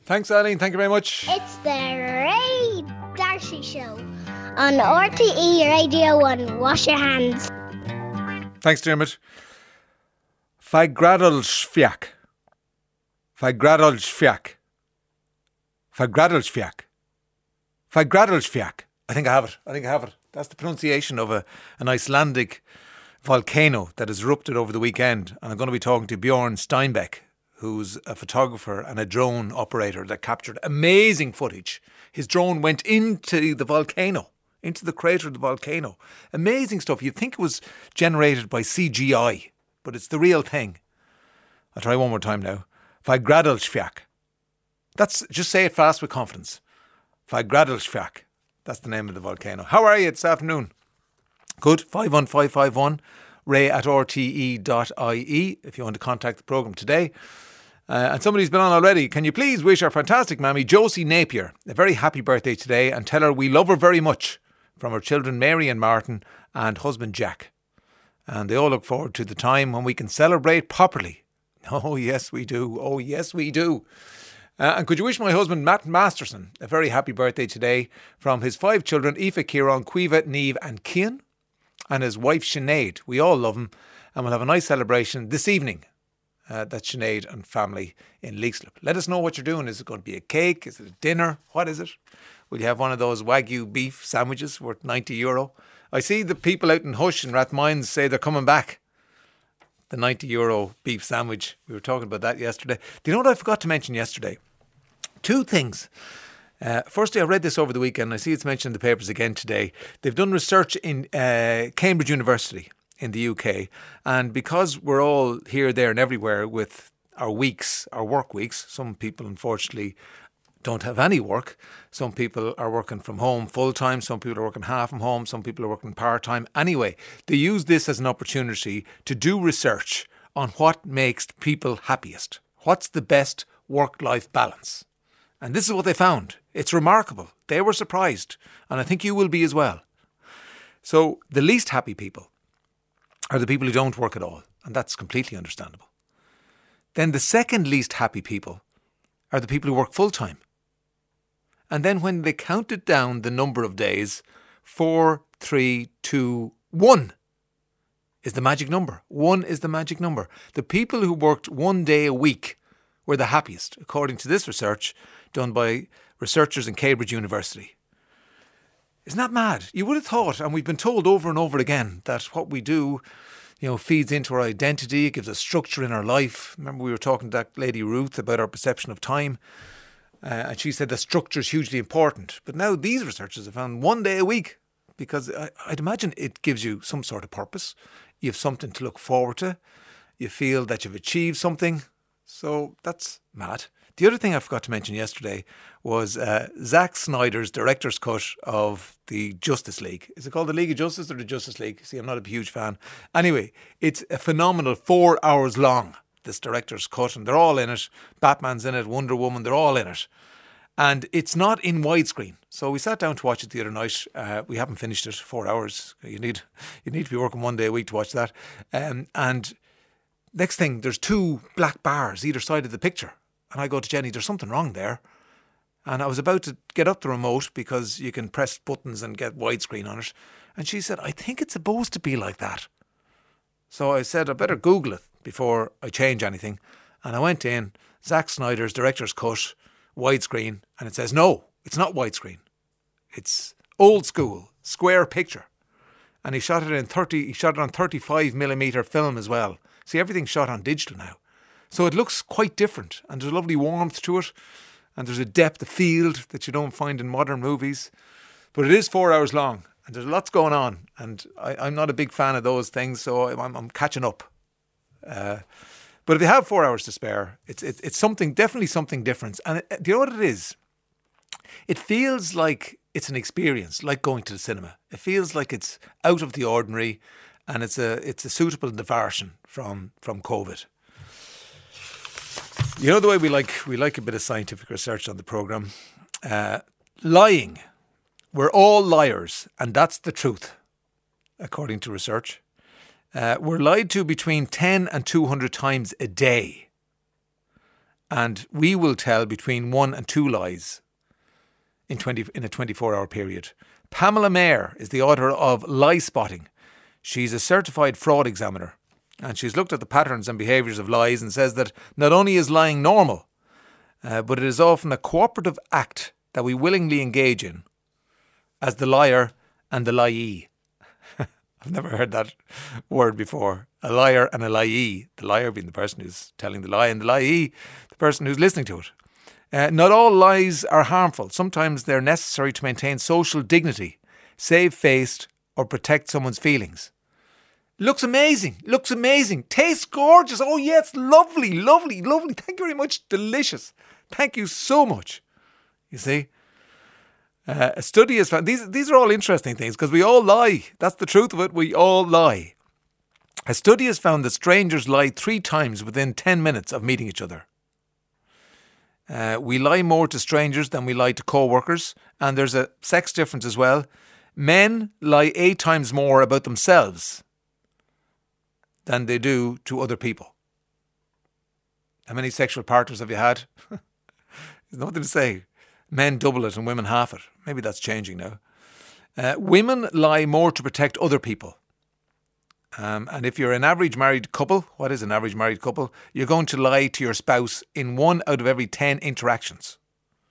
Thanks, Eileen. Thank you very much. It's the Ray Darcy Show on RTE Radio 1. Wash your hands. Thanks, Dermot. Fagradolsfiak. Fagradolsfiak. Fagradolsfiak. Fagradolsfiak. I think I have it. That's the pronunciation of an Icelandic volcano that has erupted over the weekend. And I'm going to be talking to Bjorn Steinbeck, who's a photographer and a drone operator that captured amazing footage. His drone went into the volcano, into the crater of the volcano. Amazing stuff. You'd think it was generated by CGI, but it's the real thing. I'll try one more time now. Fagradolsfiak. Just say it fast with confidence. Fagradolsfiak. That's the name of the volcano. How are you this afternoon? Good. 51551 ray@rte.ie if you want to contact the programme today. And somebody's been on already. Can you please wish our fantastic mammy, Josie Napier, a very happy birthday today and tell her we love her very much, from her children Mary and Martin and husband Jack. And they all look forward to the time when we can celebrate properly. Oh, yes, we do. Oh, yes, we do. And could you wish my husband Matt Masterson a very happy birthday today from his 5 children, Aoife, Kieran, Caoimhe, Niamh and Cian, and his wife Sinead. We all love him, and we'll have a nice celebration this evening. That's Sinead and family in Leixlip. Let us know what you're doing. Is it going to be a cake? Is it a dinner? What is it? Will you have one of those Wagyu beef sandwiches worth €90? I see the people out in Hush and Rathmines say they're coming back. The €90 beef sandwich. We were talking about that yesterday. Do you know what I forgot to mention yesterday? 2 things. Firstly, I read this over the weekend. I see it's mentioned in the papers again today. They've done research in Cambridge University in the UK. And because we're all here, there and everywhere with our work weeks, some people unfortunately don't have any work. Some people are working from home full time. Some people are working half from home. Some people are working part time. Anyway, they use this as an opportunity to do research on what makes people happiest. What's the best work-life balance? And this is what they found. It's remarkable. They were surprised. And I think you will be as well. So the least happy people are the people who don't work at all. And that's completely understandable. Then the second least happy people are the people who work full time. And then when they counted down the number of days, 4, 3, 2, 1 is the magic number. 1 is the magic number. The people who worked 1 day a week were the happiest, according to this research done by researchers in Cambridge University. Isn't that mad? You would have thought, and we've been told over and over again, that what we do, feeds into our identity, it gives us structure in our life. Remember we were talking to that lady Ruth about our perception of time, and she said that structure is hugely important. But now these researchers have found 1 day a week, because I'd imagine it gives you some sort of purpose. You have something to look forward to. You feel that you've achieved something. So that's mad. The other thing I forgot to mention yesterday was Zack Snyder's director's cut of the Justice League. Is it called the League of Justice or the Justice League? See, I'm not a huge fan. Anyway, it's a phenomenal 4 hours long, this director's cut, and they're all in it. Batman's in it, Wonder Woman, they're all in it. And it's not in widescreen. So we sat down to watch it the other night. We haven't finished it, 4 hours. You need to be working 1 day a week to watch that. And next thing, there's 2 black bars either side of the picture. And I go to Jenny, there's something wrong there. And I was about to get up the remote because you can press buttons and get widescreen on it. And she said, I think it's supposed to be like that. So I said, I better Google it before I change anything. And I went in, Zack Snyder's director's cut, widescreen. And it says, no, it's not widescreen. It's old school, square picture. And he shot it on 35mm film as well. See, everything's shot on digital now. So it looks quite different, and there's a lovely warmth to it, and there's a depth of field that you don't find in modern movies. But it is 4 hours long, and there's lots going on, and I'm not a big fan of those things, so I'm catching up. But if you have 4 hours to spare, it's something, definitely something different. And do you know what it is? It feels like it's an experience, like going to the cinema. It feels like it's out of the ordinary, and it's a suitable diversion from COVID. You know the way we like a bit of scientific research on the programme. Lying. We're all liars, and that's the truth, according to research. We're lied to between 10 and 200 times a day. and we will tell between 1 and 2 lies in a 24-hour period. Pamela Mayer is the author of Lie Spotting. She's a certified fraud examiner, and she's looked at the patterns and behaviours of lies and says that not only is lying normal, but it is often a cooperative act that we willingly engage in as the liar and the liee. I've never heard that word before. A liar and a liee. The liar being the person who's telling the lie, and the liee, the person who's listening to it. Not all lies are harmful. Sometimes they're necessary to maintain social dignity, save face, or protect someone's feelings. Looks amazing. Looks amazing. Tastes gorgeous. Oh, yes, lovely, lovely, lovely. Thank you very much. Delicious. Thank you so much. You see? A study has found, these are all interesting things because we all lie. That's the truth of it. We all lie. A study has found that strangers lie 3 times within 10 minutes of meeting each other. We lie more to strangers than we lie to co-workers, and there's a sex difference as well. Men lie 8 times more about themselves than they do to other people. How many sexual partners have you had? There's nothing to say. Men double it and women half it. Maybe that's changing now. Women lie more to protect other people. And if you're an average married couple, what is an average married couple? You're going to lie to your spouse in 1 out of every 10 interactions.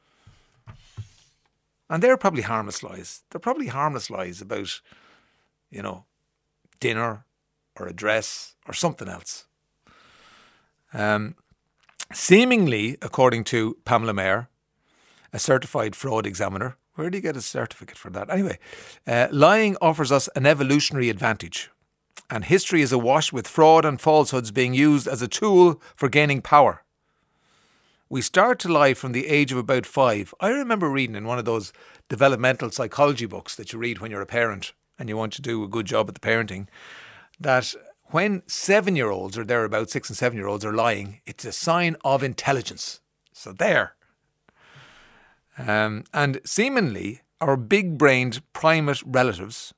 And they're probably harmless lies. They're probably harmless lies about, dinner or a dress or something else. Seemingly, according to Pamela Mayer, a certified fraud examiner. Where do you get a certificate for that? Anyway, lying offers us an evolutionary advantage. And history is awash with fraud and falsehoods being used as a tool for gaining power. We start to lie from the age of about 5. I remember reading in one of those developmental psychology books that you read when you're a parent and you want to do a good job at the parenting, that when 7-year-olds or thereabouts, 6 and 7-year-olds are lying, it's a sign of intelligence. So there. And seemingly, our big-brained primate relatives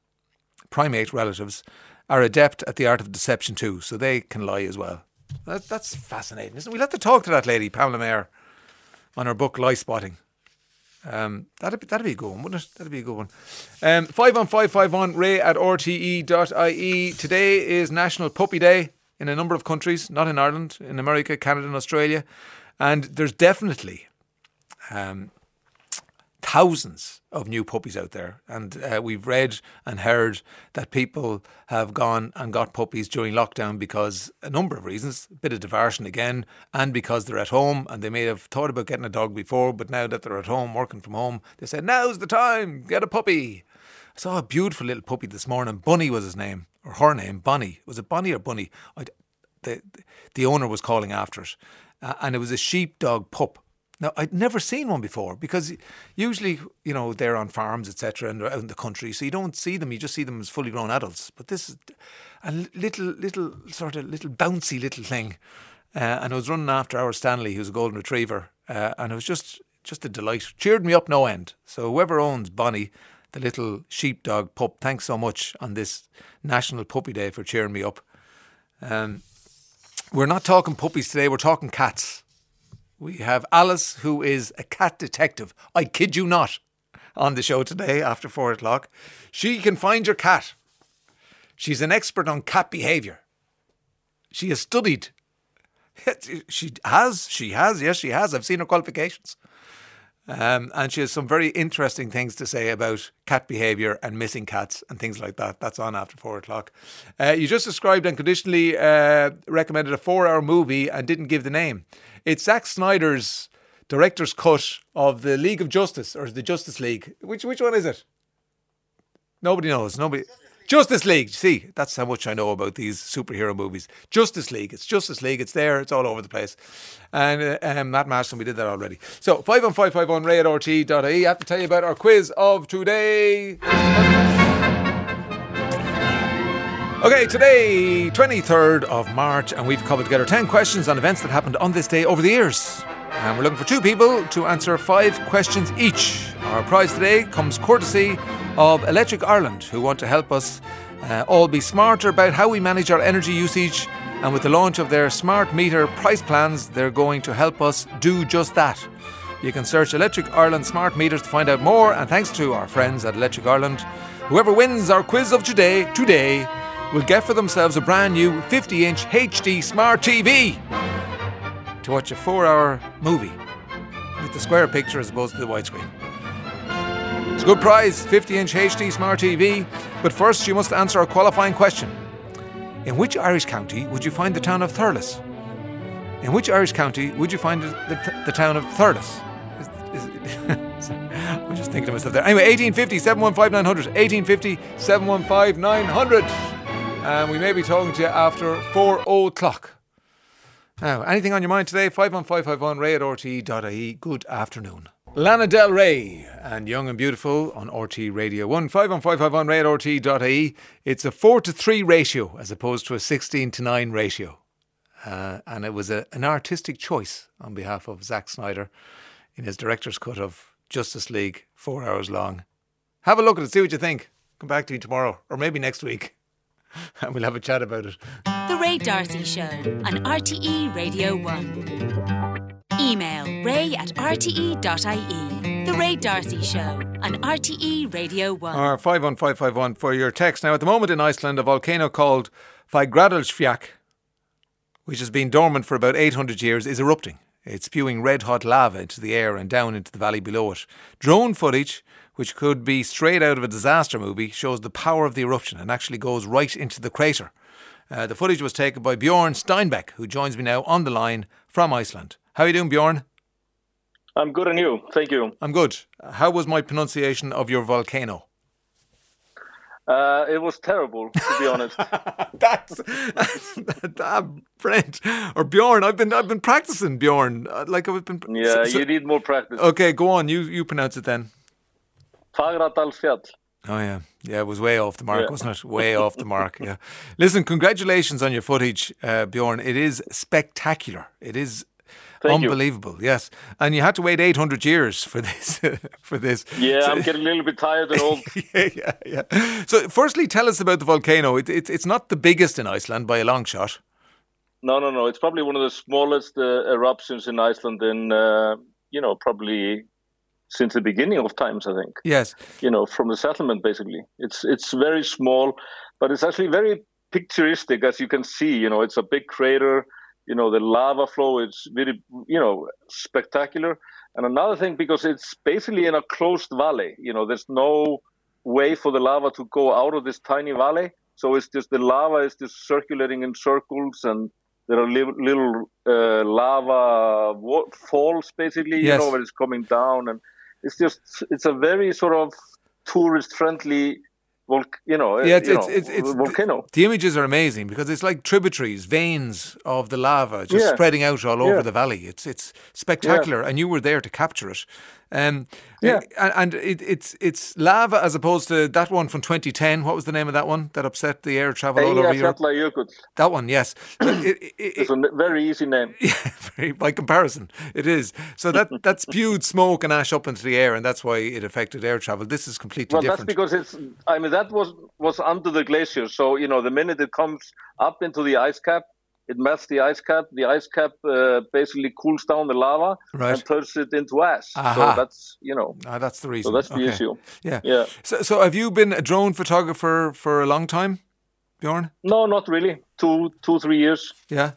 are adept at the art of deception too, so they can lie as well. That's fascinating, isn't it? We'll have to talk to that lady, Pamela Mayer, on her book Lie Spotting. That'd be a good one, wouldn't it? That'd be a good one. 51551 ray@rte.ie. Today is National Puppy Day in a number of countries, not in Ireland, in America, Canada and Australia. And there's definitely thousands of new puppies out there, and we've read and heard that people have gone and got puppies during lockdown because a number of reasons, a bit of diversion again, and because they're at home and they may have thought about getting a dog before, but now that they're at home working from home, they said now's the time, get a puppy. I saw a beautiful little puppy this morning. Bunny was his name, or her name, Bonnie. Was it Bonnie or Bunny? The owner was calling after it, and it was a sheepdog pup. Now, I'd never seen one before because usually, they're on farms, etc., and they're out in the country, so you don't see them, you just see them as fully grown adults. But this is a little bouncy little thing. And I was running after our Stanley, who's a golden retriever, and it was just a delight. Cheered me up no end. So whoever owns Bonnie, the little sheepdog pup, thanks so much on this National Puppy Day for cheering me up. We're not talking puppies today, we're talking cats. We have Alice, who is a cat detective. I kid you not, on the show today after 4 o'clock. She can find your cat. She's an expert on cat behaviour. She has studied. She has. Yes, she has. I've seen her qualifications. And she has some very interesting things to say about cat behaviour and missing cats and things like that. That's on after 4 o'clock. You just described and conditionally recommended a 4-hour movie and didn't give the name. It's Zack Snyder's director's cut of the League of Justice, or the Justice League. Which one is it? Nobody knows. Justice League. See, that's how much I know about these superhero movies. Justice League. It's Justice League. It's there. It's all over the place. And Matt Marston, we did that already. So 51551 ray@rte.ie. I have to tell you about our quiz of today. Okay, today, 23rd of March, and we've cobbled together 10 questions on events that happened on this day over the years. And we're looking for 2 people to answer 5 questions each. Our prize today comes courtesy of Electric Ireland, who want to help us all be smarter about how we manage our energy usage And with the launch of their smart meter price plans, they're going to help us do just that. You can search Electric Ireland smart meters to find out more, and thanks to our friends at Electric Ireland, whoever wins our quiz of today will get for themselves a brand new 50-inch HD smart TV to watch a 4-hour movie with the square picture as opposed to the widescreen. It's a good prize, 50-inch HD smart TV, but first you must answer a qualifying question. In which Irish county would you find the town of Thurles? In which Irish county would you find the town of Thurles? I'm just thinking to myself there. Anyway, 1850 715 900. 1850 715 900. And we may be talking to you after 4 o'clock. Now, anything on your mind today? 51551 ray@rte.ie. Good afternoon. Lana Del Rey and Young and Beautiful on RT Radio 1. 51551 ray@rte.ie. It's a 4-3 ratio as opposed to a 16-9 ratio. And it was an artistic choice on behalf of Zack Snyder in his director's cut of Justice League, 4 hours long. Have a look at it, see what you think. Come back to me tomorrow, or maybe next week, and we'll have a chat about it. The Ray D'Arcy Show on RTE Radio 1. Email ray@rte.ie. The Ray D'Arcy Show on RTE Radio 1. Or 51551 for your text. Now, at the moment in Iceland, a volcano called Fagradalsfjall, which has been dormant for about 800 years, is erupting. It's spewing red-hot lava into the air and down into the valley below it. Drone footage, which could be straight out of a disaster movie, shows the power of the eruption and actually goes right into the crater. The footage was taken by Bjorn Steinbeck, who joins me now on the line from Iceland. How are you doing, Bjorn? I'm good, and you? Thank you. I'm good. How was my pronunciation of your volcano? It was terrible, to be honest. That's Brent or Bjorn. I've been practicing, Bjorn. Yeah, you need more practice. Okay, go on. You pronounce it then. Fagradalsfjall. Oh yeah, it was way off the mark, wasn't it? Way off the mark. Yeah. Listen, congratulations on your footage, Bjorn. It is spectacular. It is. Thank unbelievable, you. Yes. And you had to wait 800 years for this. Yeah, I'm getting a little bit tired and old. yeah. So, firstly, tell us about the volcano. It's not the biggest in Iceland by a long shot. No. It's probably one of the smallest eruptions in Iceland in, probably since the beginning of times, I think. Yes. From the settlement, basically. It's very small, but it's actually very picturesque, as you can see. It's a big crater. The lava flow is very, spectacular. And another thing, because it's basically in a closed valley, there's no way for the lava to go out of this tiny valley. So it's just the lava is just circulating in circles, and there are little lava falls, basically, yes. Where it's coming down. And it's a very sort of tourist-friendly volcano. The images are amazing because it's like tributaries, veins of the lava just spreading out all over the valley. It's spectacular, and you were there to capture it. And it's lava as opposed to that one from 2010. What was the name of that one that upset the air travel all over Europe? That one, yes. It's a very easy name. Yeah, by comparison, it is. So that spewed smoke and ash up into the air, and that's why it affected air travel. This is completely different. That's because that was under the glacier. So, the minute it comes up into the ice cap, it melts the ice cap. The ice cap basically cools down the lava and turns it into ash. Aha. So that's, that's the reason. So that's the issue. Yeah. So have you been a drone photographer for a long time, Bjorn? No, not really. 2-3 years. Yeah.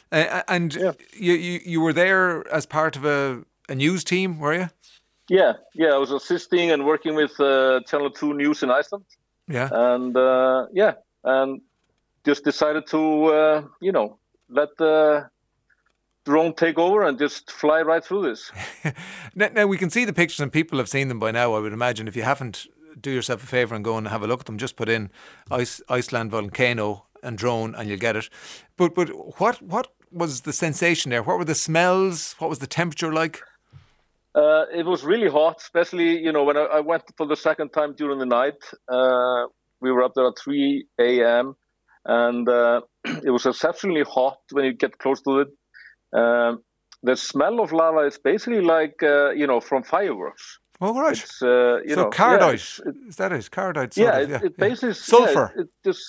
You were there as part of a news team, were you? Yeah. I was assisting and working with Channel 2 News in Iceland. Yeah. And just decided to, let the drone take over and just fly right through this. Now, we can see the pictures and people have seen them by now, I would imagine. If you haven't, do yourself a favour and go and have a look at them. Just put in Iceland volcano and drone and you'll get it. But what was the sensation there? What were the smells? What was the temperature like? It was really hot, especially, when I went for the second time during the night. We were up there at 3 a.m. and it was exceptionally hot when you get close to it. The smell of lava is basically like, from fireworks. Oh, right. It's, cardite, is that it? Cardite. It basically... Sulfur. It just...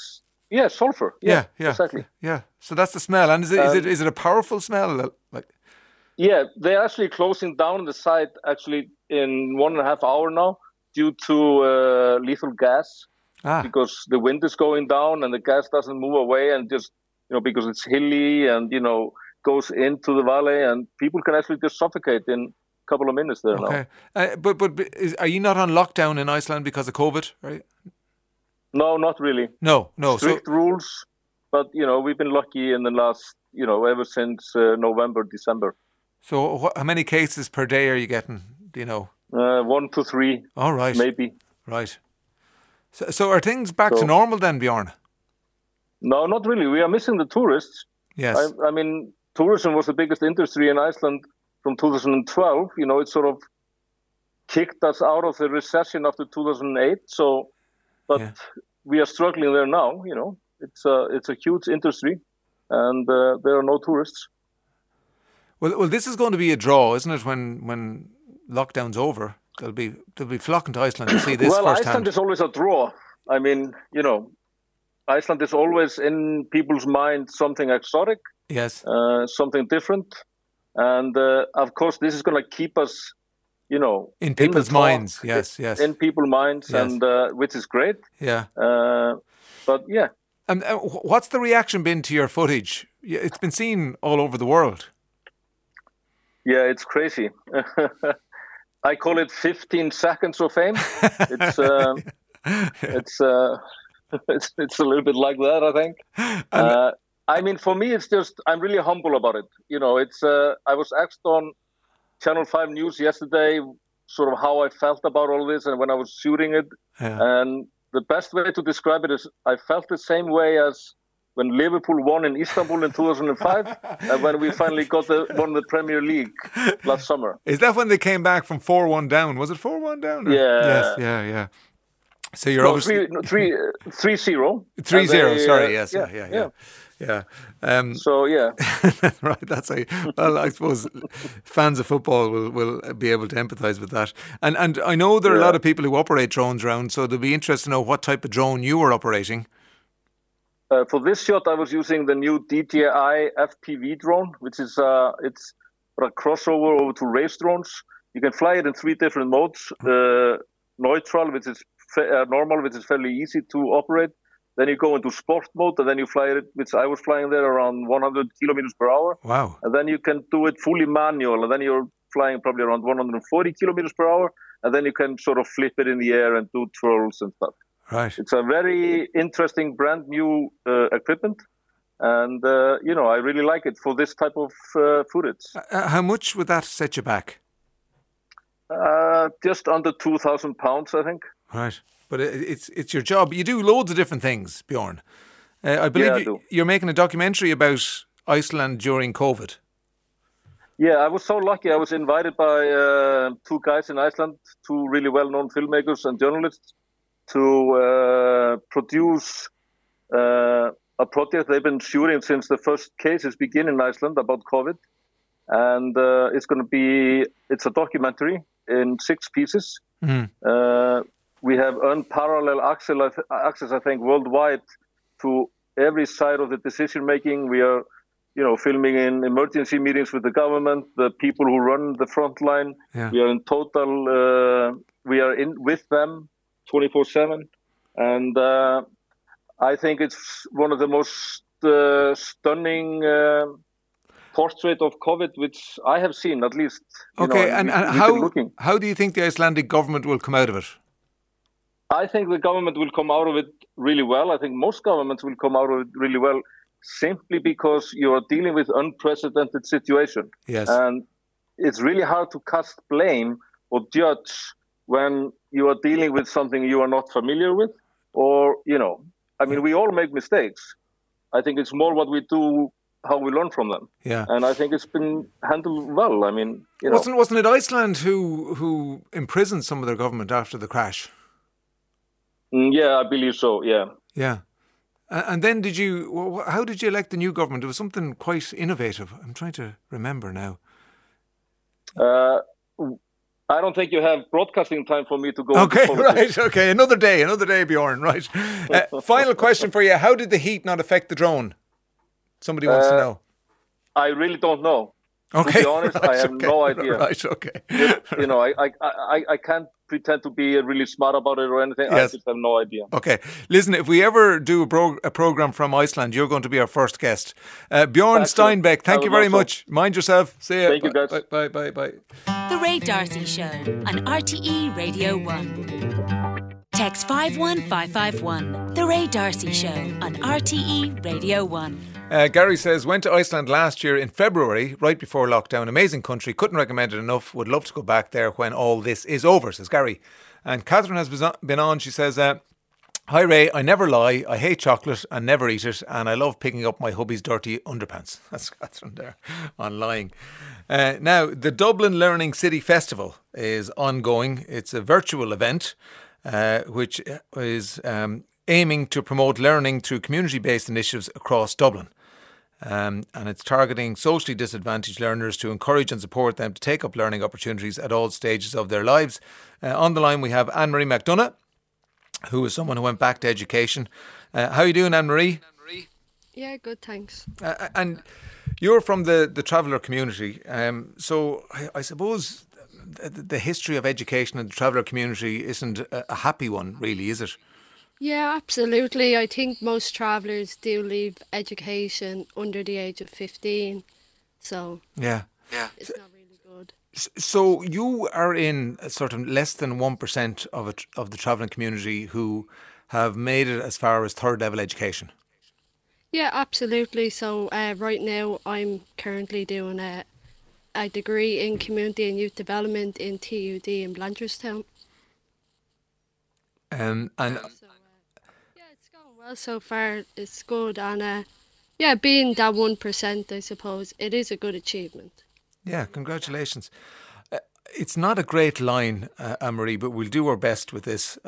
Yeah, sulfur. Yeah, exactly. Yeah. So that's the smell. And is it a powerful smell? Like, yeah, they're actually closing down the site actually in 1.5 hours now due to lethal gas because the wind is going down and the gas doesn't move away, and just because it's hilly and goes into the valley, and people can actually just suffocate in a couple of minutes there now. But are you not on lockdown in Iceland because of COVID? Right? No, not really. No. Strict rules, but we've been lucky in the last ever since November, December. So how many cases per day are you getting? Do you know? 1 to 3. All right. Maybe. Right. So are things back to normal then, Bjorn? No, not really. We are missing the tourists. Yes. I mean, tourism was the biggest industry in Iceland from 2012. It sort of kicked us out of the recession after 2008. But we are struggling there now. It's a huge industry, and there are no tourists. Well, this is going to be a draw, isn't it? When lockdown's over, they'll be flocking to Iceland to see this firsthand. Iceland is always a draw. I mean, Iceland is always in people's mind something exotic, yes, something different, and of course this is going to keep us, in people's minds. Yes, in people's minds, yes. And which is great. Yeah, but yeah. And what's the reaction been to your footage? It's been seen all over the world. Yeah, it's crazy. I call it 15 seconds of fame. It's it's a little bit like that, I think. I mean, for me, it's just I'm really humble about it. It's I was asked on Channel 5 News yesterday, sort of how I felt about all this, and when I was shooting it. Yeah. And the best way to describe it is I felt the same way as when Liverpool won in Istanbul in 2005, and when we finally won the Premier League last summer. Is that when they came back from 4-1 down? Was it 4-1 down? Or? Yeah. Yes, yeah. So you're obviously 3-0. 3-0. Sorry. Yes. Yeah. So yeah. Right. That's well. I suppose fans of football will be able to empathise with that. And I know there are a lot of people who operate drones around, so they'll be interested to know what type of drone you were operating. For this shot, I was using the new DJI FPV drone, which is it's a crossover over to race drones. You can fly it in 3 different modes: neutral, which is normal, which is fairly easy to operate. Then you go into sport mode, and then you fly it, which I was flying there around 100 kilometers per hour. Wow! And then you can do it fully manual, and then you're flying probably around 140 kilometers per hour, and then you can sort of flip it in the air and do twirls and stuff. Right. It's a very interesting, brand new equipment, and I really like it for this type of footage. How much would that set you back? Just under 2,000 pounds, I think. Right, but it's your job. You do loads of different things, Bjorn. I believe you're making a documentary about Iceland during COVID. Yeah, I was so lucky. I was invited by 2 guys in Iceland, 2 really well-known filmmakers and journalists, to produce a project they've been shooting since the first cases begin in Iceland about COVID. And it's a documentary in 6 pieces. Mm. We have unparalleled access, I think, worldwide to every side of the decision-making. We are, filming in emergency meetings with the government, the people who run the front line. Yeah. We are in total, we are in with them 24/7, and I think it's one of the most stunning portrait of COVID which I have seen, at least. Okay, and how do you think the Icelandic government will come out of it? I think the government will come out of it really well. I think most governments will come out of it really well, simply because you are dealing with unprecedented situation. Yes. And it's really hard to cast blame or judge when you are dealing with something you are not familiar with, or, we all make mistakes. I think it's more what we do, how we learn from them. Yeah. And I think it's been handled well. Wasn't it Iceland who imprisoned some of their government after the crash? Yeah, I believe so, yeah. Yeah. And then how did you elect the new government? It was something quite innovative. I'm trying to remember now. I don't think you have broadcasting time for me to go. Okay, right. Okay, another day, Bjorn. Right. Final question for you: how did the heat not affect the drone? Somebody wants to know. I really don't know. Okay, to be honest, right, I have no idea. Right. Okay. You know, I can't pretend to be really smart about it or anything. Yes. I just have no idea. Okay. Listen, if we ever do a program from Iceland, you're going to be our first guest. Bjorn Excellent. Steinbeck, thank you very much. Mind yourself. See you. Thank you, guys. Bye. The Ray Darcy Show on RTE Radio 1. Text 51551. The Ray Darcy Show on RTE Radio 1. Gary says, went to Iceland last year in February, right before lockdown. Amazing country. Couldn't recommend it enough. Would love to go back there when all this is over, says Gary. And Catherine has been on. She says, hi Ray, I never lie. I hate chocolate and never eat it. And I love picking up my hubby's dirty underpants. That's Catherine there on lying. Now, the Dublin Learning City Festival is ongoing. It's a virtual event which is aiming to promote learning through community-based initiatives across Dublin. And it's targeting socially disadvantaged learners to encourage and support them to take up learning opportunities at all stages of their lives. On the line we have Anne-Marie McDonough, who is someone who went back to education. How are you doing, Anne-Marie? Yeah, good, thanks. And you're from the traveller community. So I suppose the history of education in the traveller community isn't a happy one, really, is it? Yeah, absolutely. I think most travellers do leave education under the age of 15. So yeah, it's not really good. So you are in sort of less than 1% of the travelling community who have made it as far as third level education. Yeah, absolutely. So right now I'm currently doing a degree in community and youth development in TUD in Blanchardstown. And yeah, it's going well so far. It's good, and yeah, being that 1%, I suppose it is a good achievement. Yeah, congratulations. It's not a great line, Anne-Marie, but we'll do our best with this.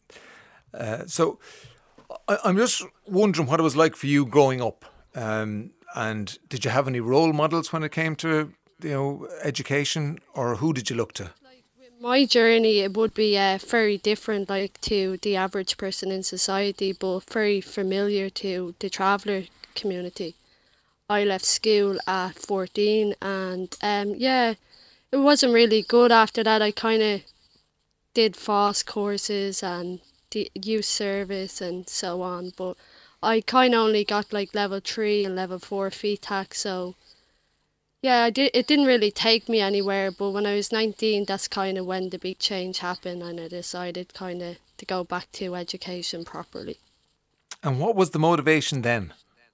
So I'm just wondering what it was like for you growing up, and did you have any role models when it came to education, or who did you look to? My journey, it would be very different to the average person in society, but very familiar to the traveller community. I left school at 14 and yeah, it wasn't really good after that. I kind of did FOSS courses and the youth service and so on, but I kind of only got level 3 and level 4 FETAC, so yeah, it didn't really take me anywhere, but when I was 19, that's kind of when the big change happened and I decided kind of to go back to education properly. And what was the motivation then?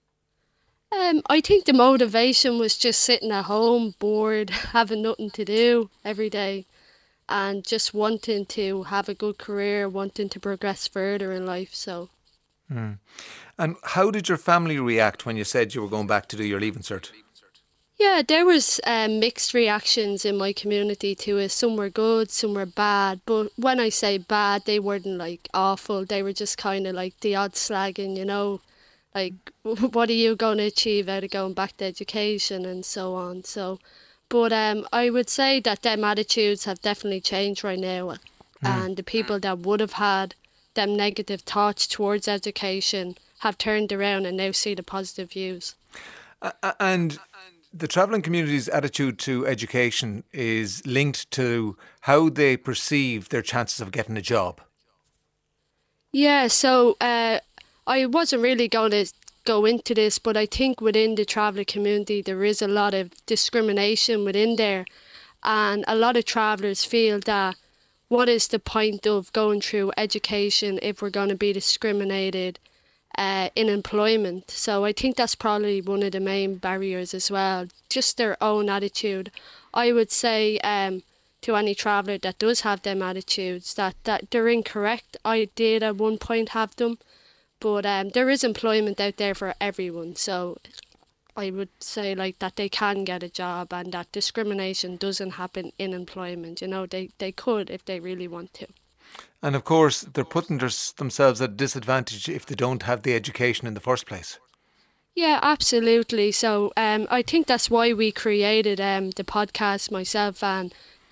I think the motivation was just sitting at home, bored, having nothing to do every day and just wanting to have a good career, wanting to progress further in life. So. And how did your family react when you said you were going back to do your Leaving Cert? Yeah, there was mixed reactions in my community to it. Some were good, some were bad. But when I say bad, they weren't awful. They were just kind of the odd slagging, what are you going to achieve out of going back to education and so on. So, but I would say that them attitudes have definitely changed right now. And the people that would have had them negative thoughts towards education have turned around and now see the positive views. And the travelling community's attitude to education is linked to how they perceive their chances of getting a job. Yeah, so I wasn't really going to go into this, but I think within the traveller community there is a lot of discrimination within there, and a lot of travellers feel that what is the point of going through education if we're going to be discriminated in employment. So I think that's probably one of the main barriers as well, just their own attitude. I would say to any traveller that does have them attitudes that they're incorrect. I did at one point have them, but there is employment out there for everyone, so I would say that they can get a job and that discrimination doesn't happen in employment. They could if they really want to. And of course, they're putting themselves at a disadvantage if they don't have the education in the first place. Yeah, absolutely. So I think that's why we created the podcast, myself and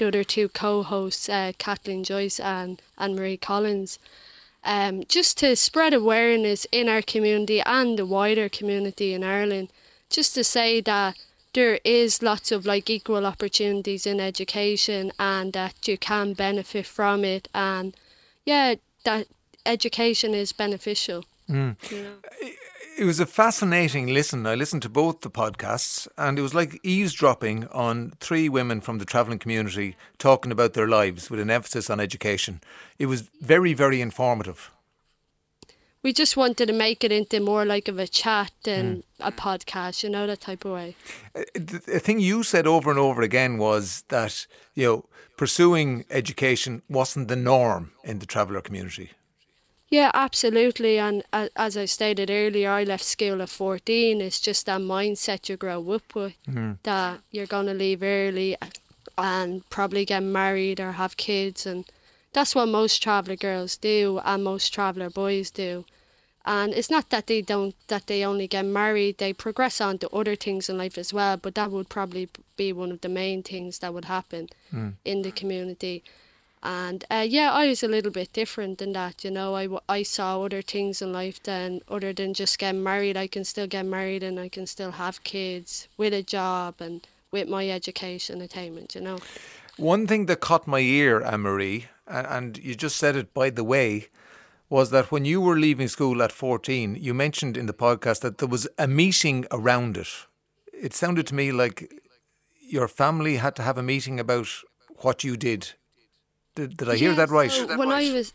the other two co-hosts, Kathleen Joyce and Anne-Marie Collins, just to spread awareness in our community and the wider community in Ireland, just to say that there is lots of like equal opportunities in education and that you can benefit from it, and yeah, that education is beneficial. You know? It was a fascinating listen. I listened to both the podcasts, and it was like eavesdropping on three women from the travelling community talking about their lives with an emphasis on education. It was very, very informative. We just wanted to make it into more like of a chat than a podcast, you know, that type of way. The thing you said over and over again was that, you know, pursuing education wasn't the norm in the traveller community. Yeah, absolutely. And as I stated earlier, I left school at 14. It's just that mindset you grow up with, that you're going to leave early and probably get married or have kids. And that's what most traveller girls do and most traveller boys do. And it's not that they only get married, they progress on to other things in life as well, but that would probably be one of the main things that would happen in the community. And yeah, I was a little bit different than that, you know. I saw other things in life other than just getting married. I can still get married and I can still have kids with a job and with my education attainment, you know. One thing that caught my ear, Anne-Marie, and you just said it by the way, was that when you were leaving school at 14, you mentioned in the podcast that there was a meeting around it. It sounded to me like your family had to have a meeting about what you did. Did I hear that right? So when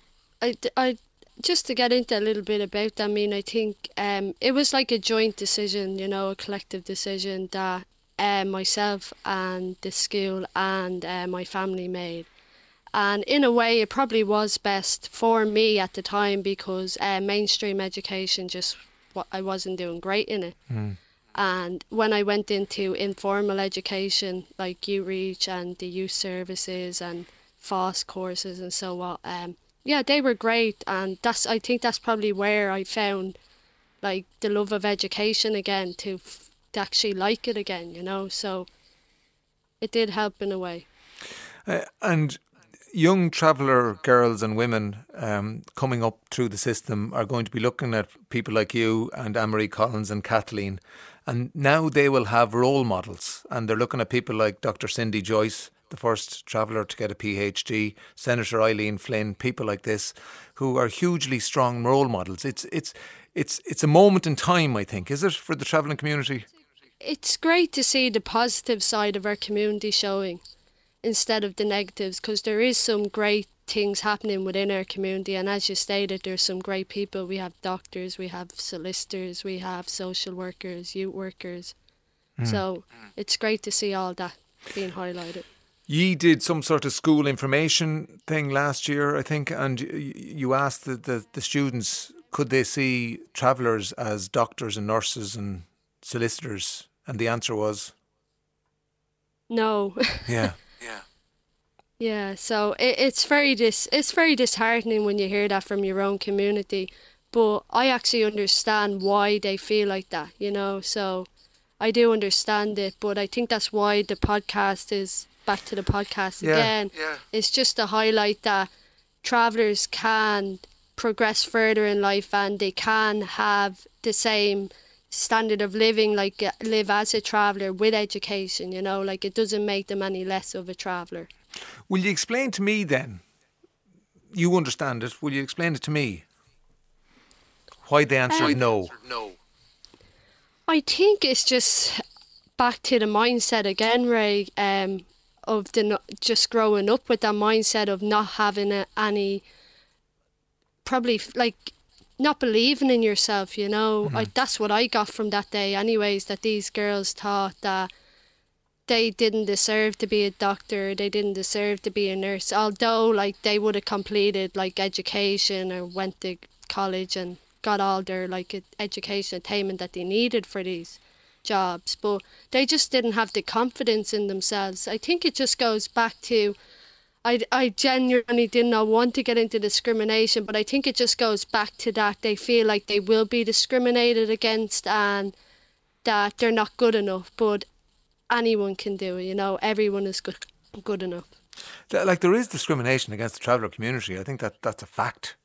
I just to get into a little bit about that, I mean, I think it was like a joint decision, you know, a collective decision that myself and the school and my family made. And in a way, it probably was best for me at the time because mainstream education I wasn't doing great in it. And when I went into informal education, like UReach and the youth services and FOSS courses and so on, yeah, they were great. And I think that's probably where I found like the love of education again, to actually like it again, you know. So it did help in a way. And young traveller girls and women coming up through the system are going to be looking at people like you and Anne-Marie Collins and Kathleen, and now they will have role models, and they're looking at people like Dr. Cindy Joyce, the first traveller to get a PhD, Senator Eileen Flynn, people like this, who are hugely strong role models. It's a moment in time, I think, is it, for the travelling community? It's great to see the positive side of our community showing instead of the negatives, because there is some great things happening within our community, and as you stated, there's some great people. We have doctors, we have solicitors, we have social workers, youth workers. So it's great to see all that being highlighted. Ye did some sort of school information thing last year, I think, and you asked the students, could they see travellers as doctors and nurses and solicitors, and the answer was no. Yeah. Yeah, so it's very disheartening when you hear that from your own community, but I actually understand why they feel like that, you know, so I do understand it, but I think that's why the podcast is back to the podcast again. It's just to highlight that travellers can progress further in life and they can have the same standard of living, like live as a traveller with education, you know, like it doesn't make them any less of a traveller. Will you explain to me then, you understand it, will you explain it to me, why the answer is no? I think it's just back to the mindset again, Ray, of just growing up with that mindset of not having any, probably like not believing in yourself, you know. That's what I got from that day anyways, that these girls thought that they didn't deserve to be a doctor, they didn't deserve to be a nurse, although like they would have completed like education or went to college and got all their like education attainment that they needed for these jobs, but they just didn't have the confidence in themselves. I think it just goes back to, I genuinely did not want to get into discrimination, but I think it just goes back to that they feel like they will be discriminated against and that they're not good enough, but anyone can do it, you know, everyone is good enough. Like, there is discrimination against the traveller community. I think that's a fact.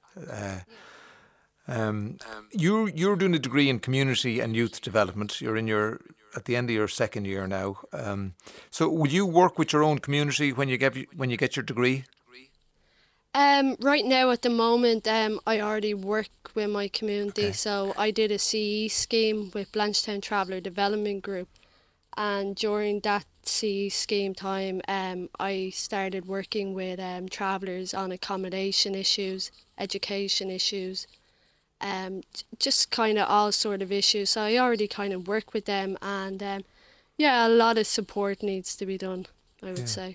You're doing a degree in community and youth development. You're at the end of your second year now. So will you work with your own community when you get your degree? Right now, at the moment, I already work with my community. Okay. So I did a CE scheme with Blanchetown Traveller Development Group, and during that CE scheme time, I started working with travellers on accommodation issues, education issues, just kind of all sort of issues. So I already kind of work with them, and a lot of support needs to be done, I would say.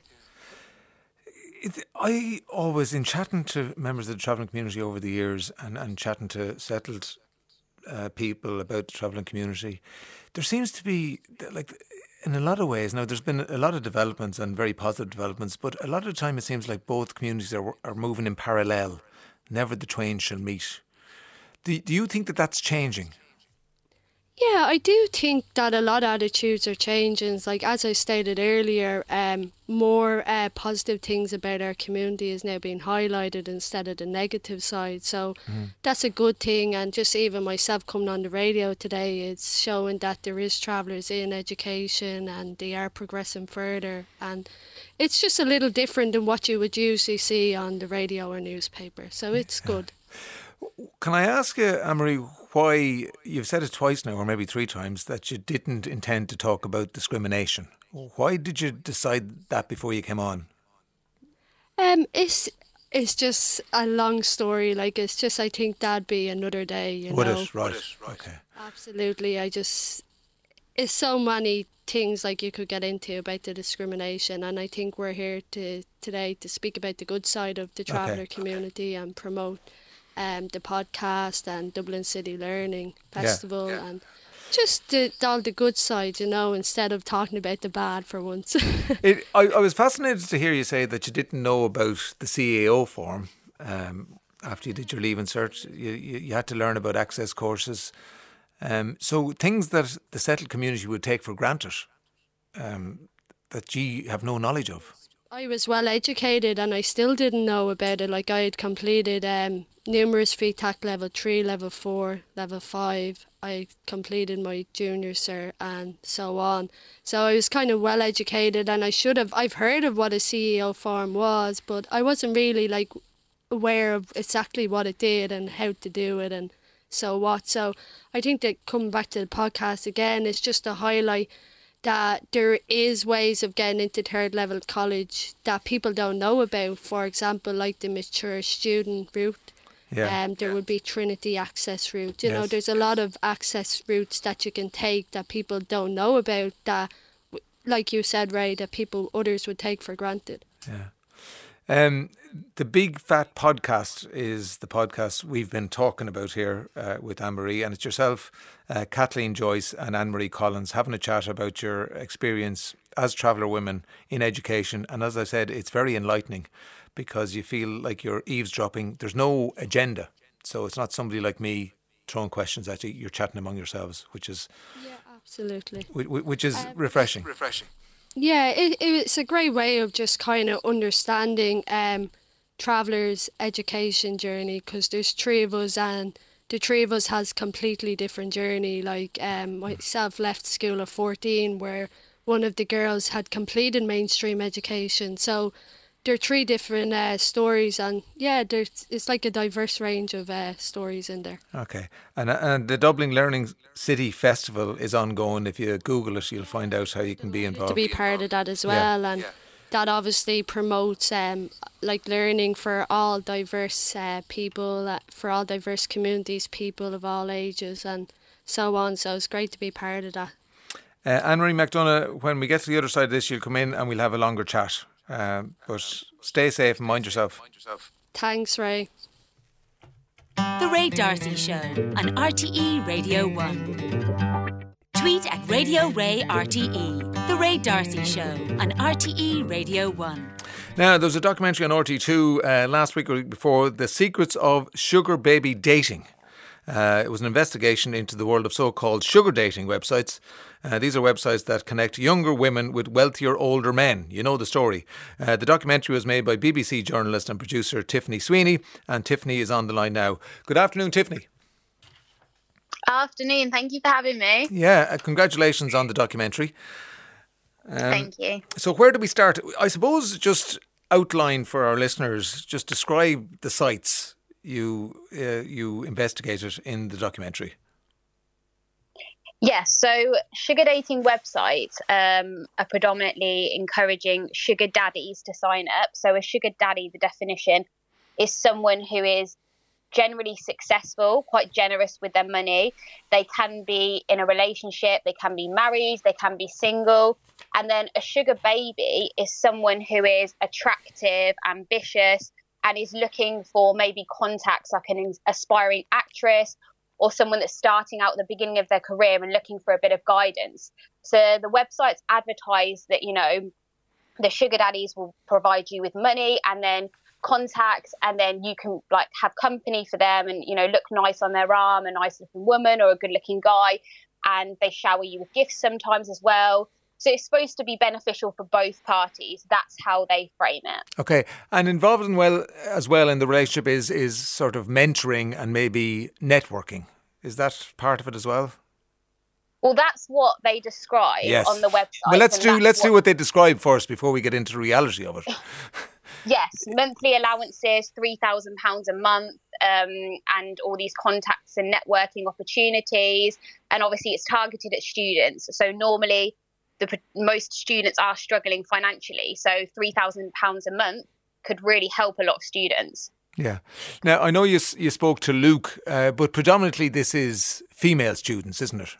I always, in chatting to members of the travelling community over the years and chatting to settled people about the travelling community, there seems to be, like, in a lot of ways, now there's been a lot of developments and very positive developments, but a lot of the time it seems like both communities are moving in parallel. Never the twain shall meet. Do you think that that's changing? Yeah, I do think that a lot of attitudes are changing. Like, as I stated earlier, more positive things about our community is now being highlighted instead of the negative side. So that's a good thing. And just even myself coming on the radio today, it's showing that there is travellers in education and they are progressing further. And it's just a little different than what you would usually see on the radio or newspaper. So it's good. Can I ask you, Anne-Marie, why you've said it twice now, or maybe three times, that you didn't intend to talk about discrimination? Why did you decide that before you came on? It's just a long story. Like, it's just, I think that'd be another day, you know. Would it? Right. Okay. Absolutely. It's so many things like you could get into about the discrimination, and I think we're here today to speak about the good side of the traveller community and promote the podcast and Dublin City Learning Festival and just all the good side, you know, instead of talking about the bad for once. I was fascinated to hear you say that you didn't know about the CAO form after you did your Leaving Cert. You had to learn about access courses. So things that the settled community would take for granted that you have no knowledge of. I was well educated and I still didn't know about it. Like, I had completed numerous VTAC level 3, level 4, level 5. I completed my junior cert and so on. So I was kind of well educated, and I've heard of what a CEO form was, but I wasn't really like aware of exactly what it did and how to do it and so what. So I think that coming back to the podcast again, it's just to highlight that there is ways of getting into third level college that people don't know about. For example, like the mature student route. There would be Trinity access route. You know, there's a lot of access routes that you can take that people don't know about, that, like you said, Ray, that others would take for granted. Yeah. The Big Fat Podcast is the podcast we've been talking about here with Anne-Marie, and it's yourself, Kathleen Joyce and Anne-Marie Collins having a chat about your experience as traveller women in education. And as I said, it's very enlightening because you feel like you're eavesdropping. There's no agenda. So it's not somebody like me throwing questions at you. You're chatting among yourselves, which is... Yeah, absolutely. Which is refreshing. Yeah, it's a great way of just kind of understanding travellers' education journey, because there's three of us and the three of us has completely different journey. Like myself left school at 14, where one of the girls had completed mainstream education. So there are three different stories, and it's like a diverse range of stories in there. Okay, and the Dublin Learning City Festival is ongoing. If you Google it, you'll find out how you can be involved. To be part of that as well, that obviously promotes like learning for all diverse people, for all diverse communities, people of all ages and so on. So it's great to be part of that. Anne-Marie McDonagh, when we get to the other side of this, you'll come in and we'll have a longer chat. But stay safe and mind yourself. Thanks, Ray. The Ray D'Arcy Show on RTE Radio 1. Tweet at Radio Ray RTE. The Ray D'Arcy Show on RTE Radio 1. Now, there was a documentary on RT2 last week or before, The Secrets of Sugar Baby Dating. It was an investigation into the world of so-called sugar dating websites. These are websites that connect younger women with wealthier older men. You know the story. The documentary was made by BBC journalist and producer Tiffany Sweeney, and Tiffany is on the line now. Good afternoon, Tiffany. Afternoon. Thank you for having me. Yeah, congratulations on the documentary. Thank you. So where do we start? I suppose just outline for our listeners, just describe the sites you investigated in the documentary. Yes, so sugar dating websites are predominantly encouraging sugar daddies to sign up. So a sugar daddy, the definition, is someone who is generally successful, quite generous with their money. They can be in a relationship, they can be married, they can be single. And then a sugar baby is someone who is attractive, ambitious, and is looking for maybe contacts like an aspiring actress or someone that's starting out at the beginning of their career and looking for a bit of guidance. So the websites advertise that, you know, the sugar daddies will provide you with money and then contacts, and then you can like have company for them and, you know, look nice on their arm, a nice looking woman or a good looking guy, and they shower you with gifts sometimes as well. So it's supposed to be beneficial for both parties. That's how they frame it. Okay, and involved in as well in the relationship is sort of mentoring and maybe networking. Is that part of it as well? Well, that's what they describe on the website. Well, let's do what they describe first before we get into the reality of it. Yes, monthly allowances, £3,000 a month, and all these contacts and networking opportunities. And obviously it's targeted at students. So normally most students are struggling financially. So £3,000 a month could really help a lot of students. Yeah. Now, I know you spoke to Luke, but predominantly this is female students, isn't it?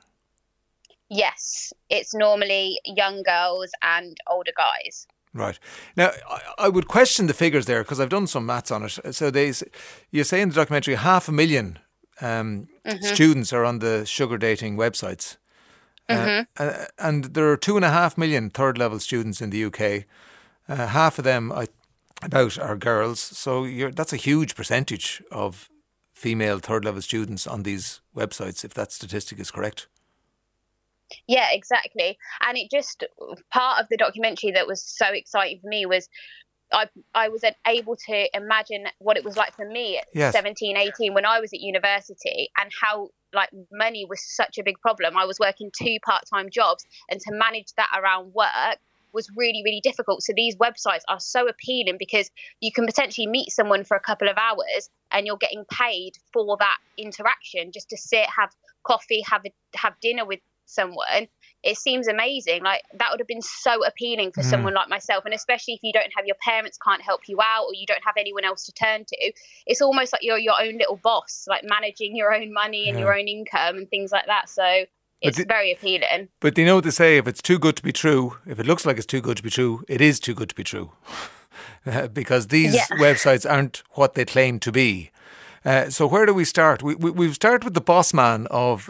Yes, it's normally young girls and older guys. Right. Now, I would question the figures there because I've done some maths on it. So you say in the documentary 500,000 students are on the sugar dating websites. And there are 2.5 million third level students in the UK. Half of them are girls. So that's a huge percentage of female third level students on these websites, if that statistic is correct. Yeah, exactly. And it just, part of the documentary that was so exciting for me was I was able to imagine what it was like for me at 17, 18 when I was at university, and how like money was such a big problem. I was working 2 part-time jobs, and to manage that around work was really, really difficult. So these websites are so appealing because you can potentially meet someone for a couple of hours and you're getting paid for that interaction, just to sit, have coffee, have dinner with someone. It seems amazing. Like that would have been so appealing for someone like myself, and especially if you don't have, your parents can't help you out or you don't have anyone else to turn to. It's almost like you're your own little boss, like managing your own money and your own income and things like that. So it's very appealing. But you know what they say, if it's too good to be true, if it looks like it's too good to be true, it is too good to be true. Because these websites aren't what they claim to be. So where do we start? We've started with the boss man of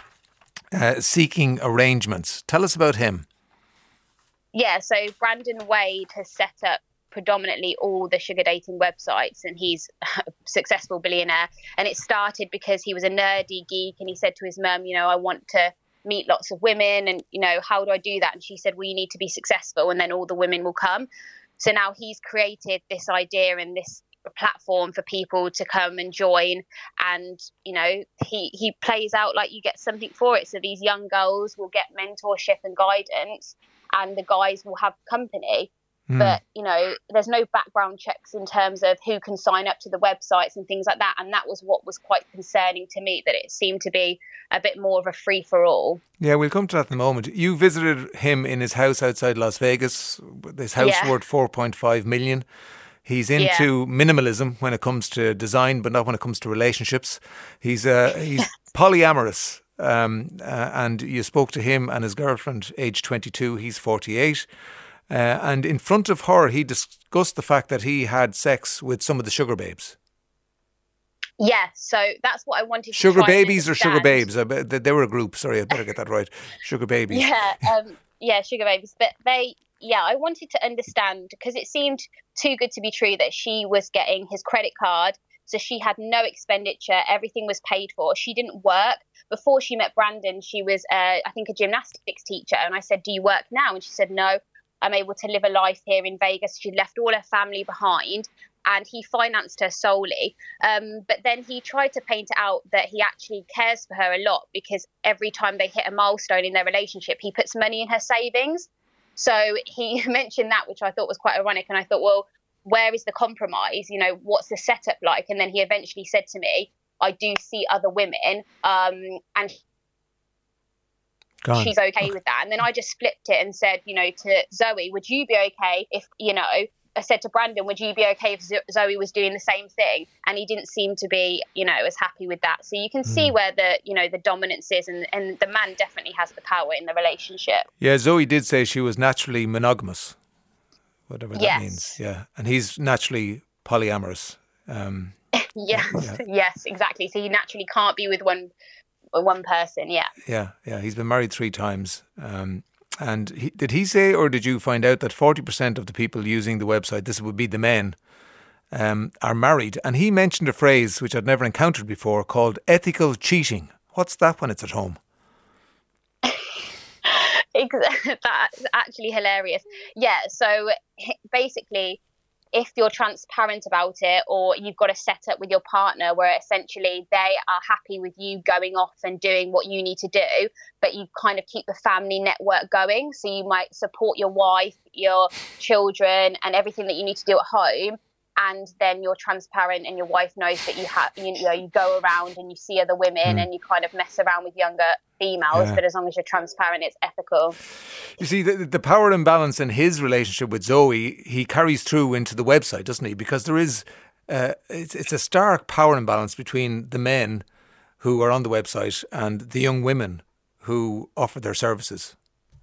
Seeking Arrangements. Tell us about him. Yeah, so Brandon Wade has set up predominantly all the sugar dating websites, and he's a successful billionaire. And it started because he was a nerdy geek, and he said to his mum, you know, I want to meet lots of women, and, you know, how do I do that? And she said, well, you need to be successful, and then all the women will come. So now he's created this idea and this platform for people to come and join, and you know he plays out like you get something for it. So these young girls will get mentorship and guidance, and the guys will have company. But you know, there's no background checks in terms of who can sign up to the websites and things like that, and that was what was quite concerning to me, that it seemed to be a bit more of a free for all. Yeah, we'll come to that in a moment. You visited him in his house outside Las Vegas. This house worth 4.5 million. He's into minimalism when it comes to design, but not when it comes to relationships. He's polyamorous, and you spoke to him and his girlfriend, age 22. He's 48. And in front of her, he discussed the fact that he had sex with some of the sugar babes. Yeah, so that's what I wanted to Sugar babies or sugar babes? They were a group. Sorry, I better get that right. Sugar babies. Yeah, sugar babies. But I wanted to understand, because it seemed too good to be true that she was getting his credit card So she had no expenditure. Everything was paid for. She didn't work. Before she met Brandon, she was, I think, a gymnastics teacher. And I said, do you work now? And she said, no, I'm able to live a life here in Vegas. She left all her family behind and he financed her solely. But then he tried to paint it out that he actually cares for her a lot because every time they hit a milestone in their relationship, he puts money in her savings. So he mentioned that, which I thought was quite ironic. And I thought, well, where is the compromise? You know, what's the setup like? And then he eventually said to me, I do see other women, and she's okay with that. And then I just flipped it and said, you know, to Zoe, would you be okay if, you know, I said to Brandon, would you be okay if Zoe was doing the same thing? And he didn't seem to be, you know, as happy with that. So you can see where the, you know, the dominance is, and the man definitely has the power in the relationship. Yeah, Zoe did say she was naturally monogamous, whatever that means. Yeah, and he's naturally polyamorous. Yes, exactly. So you naturally can't be with one person. Yeah. He's been married 3 times. And did he say, or did you find out that 40% of the people using the website, this would be the men, are married? And he mentioned a phrase which I'd never encountered before called ethical cheating. What's that when it's at home? That's actually hilarious. Yeah, so basically, if you're transparent about it, or you've got a setup with your partner where essentially they are happy with you going off and doing what you need to do, but you kind of keep the family network going. So you might support your wife, your children, and everything that you need to do at home. And then you're transparent and your wife knows that you go around and you see other women and you kind of mess around with younger females. But as long as you're transparent, it's ethical. You see, the power imbalance in his relationship with Zoe, he carries through into the website, doesn't he? Because there is, it's a stark power imbalance between the men who are on the website and the young women who offer their services.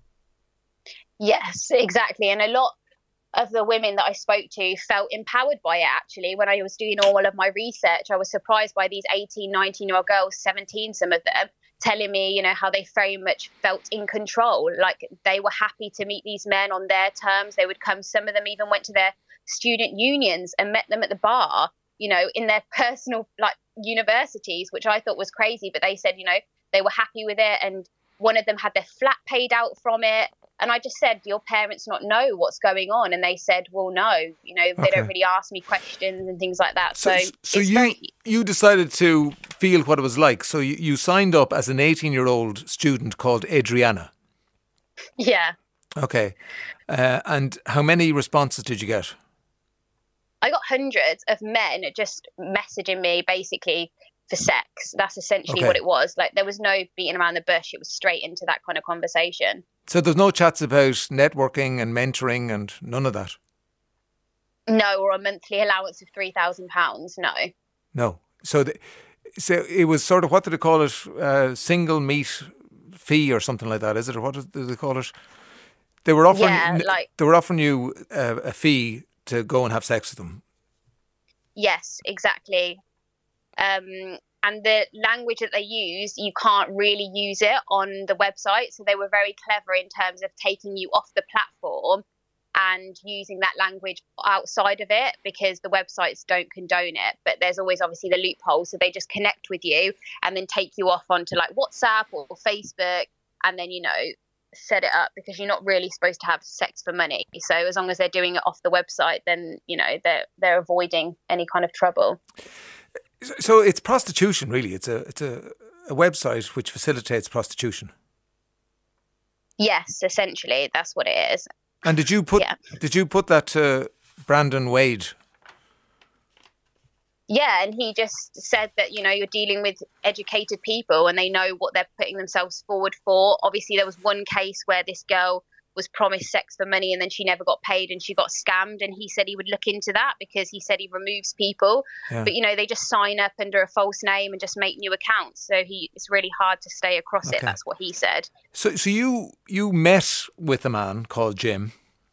Yes, exactly. And a lot of the women that I spoke to felt empowered by it. Actually, when I was doing all of my research, I was surprised by these 18, 19-year-old girls, 17, some of them, telling me, you know, how they very much felt in control. Like they were happy to meet these men on their terms. They would come, some of them even went to their student unions and met them at the bar, you know, in their personal like universities, which I thought was crazy. But they said, you know, they were happy with it. And one of them had their flat paid out from it. And I just said, do your parents not know what's going on? And they said, well, no, you know, they don't really ask me questions and things like that. So you decided to feel what it was like. So you signed up as an 18-year-old student called Adriana. Yeah. Okay. And how many responses did you get? I got hundreds of men just messaging me basically for sex. That's essentially what it was. Like there was no beating around the bush. It was straight into that kind of conversation. So there's no chats about networking and mentoring and none of that? No, or a monthly allowance of £3,000, no. No. So it was sort of, what do they call it, single meet fee or something like that, is it? Or what do they call it? They were offering you a fee to go and have sex with them. Yes, exactly. And the language that they use, you can't really use it on the website. So they were very clever in terms of taking you off the platform and using that language outside of it, because the websites don't condone it. But there's always obviously the loophole. So they just connect with you and then take you off onto like WhatsApp or Facebook and then, you know, set it up, because you're not really supposed to have sex for money. So as long as they're doing it off the website, then, you know, they're avoiding any kind of trouble. So it's prostitution, really. It's a website which facilitates prostitution. Yes, essentially, that's what it is. And did you put that to Brandon Wade? Yeah, and he just said that, you know, you're dealing with educated people and they know what they're putting themselves forward for. Obviously, there was one case where this girl was promised sex for money and then she never got paid and she got scammed, and he said he would look into that because he said he removes people. But, you know, they just sign up under a false name and just make new accounts. So it's really hard to stay across it. That's what he said. So you met with a man called Jim.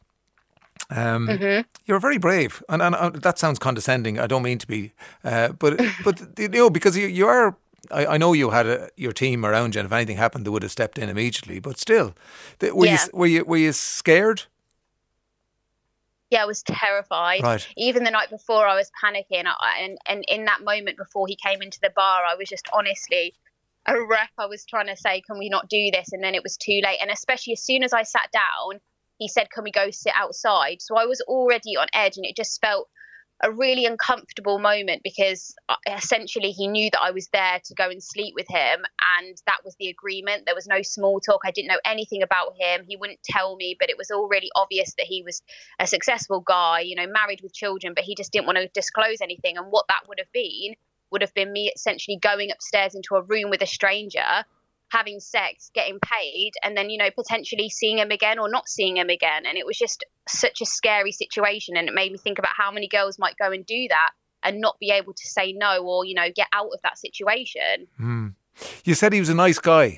You're very brave, and that sounds condescending. I don't mean to be, but you know, because you are. I know you had your team around you, and if anything happened, they would have stepped in immediately. But still, were you scared? Yeah, I was terrified. Right. Even the night before, I was panicking. And in that moment before he came into the bar, I was just honestly a wreck. I was trying to say, can we not do this? And then it was too late. And especially as soon as I sat down, he said, can we go sit outside? So I was already on edge, and it just felt a really uncomfortable moment because essentially he knew that I was there to go and sleep with him, and that was the agreement. There was no small talk. I didn't know anything about him. He wouldn't tell me, but it was all really obvious that he was a successful guy, you know, married with children, but he just didn't want to disclose anything. And what that would have been me essentially going upstairs into a room with a stranger, having sex, getting paid, and then, you know, potentially seeing him again or not seeing him again. And it was just such a scary situation. And it made me think about how many girls might go and do that and not be able to say no or, you know, get out of that situation. You said he was a nice guy.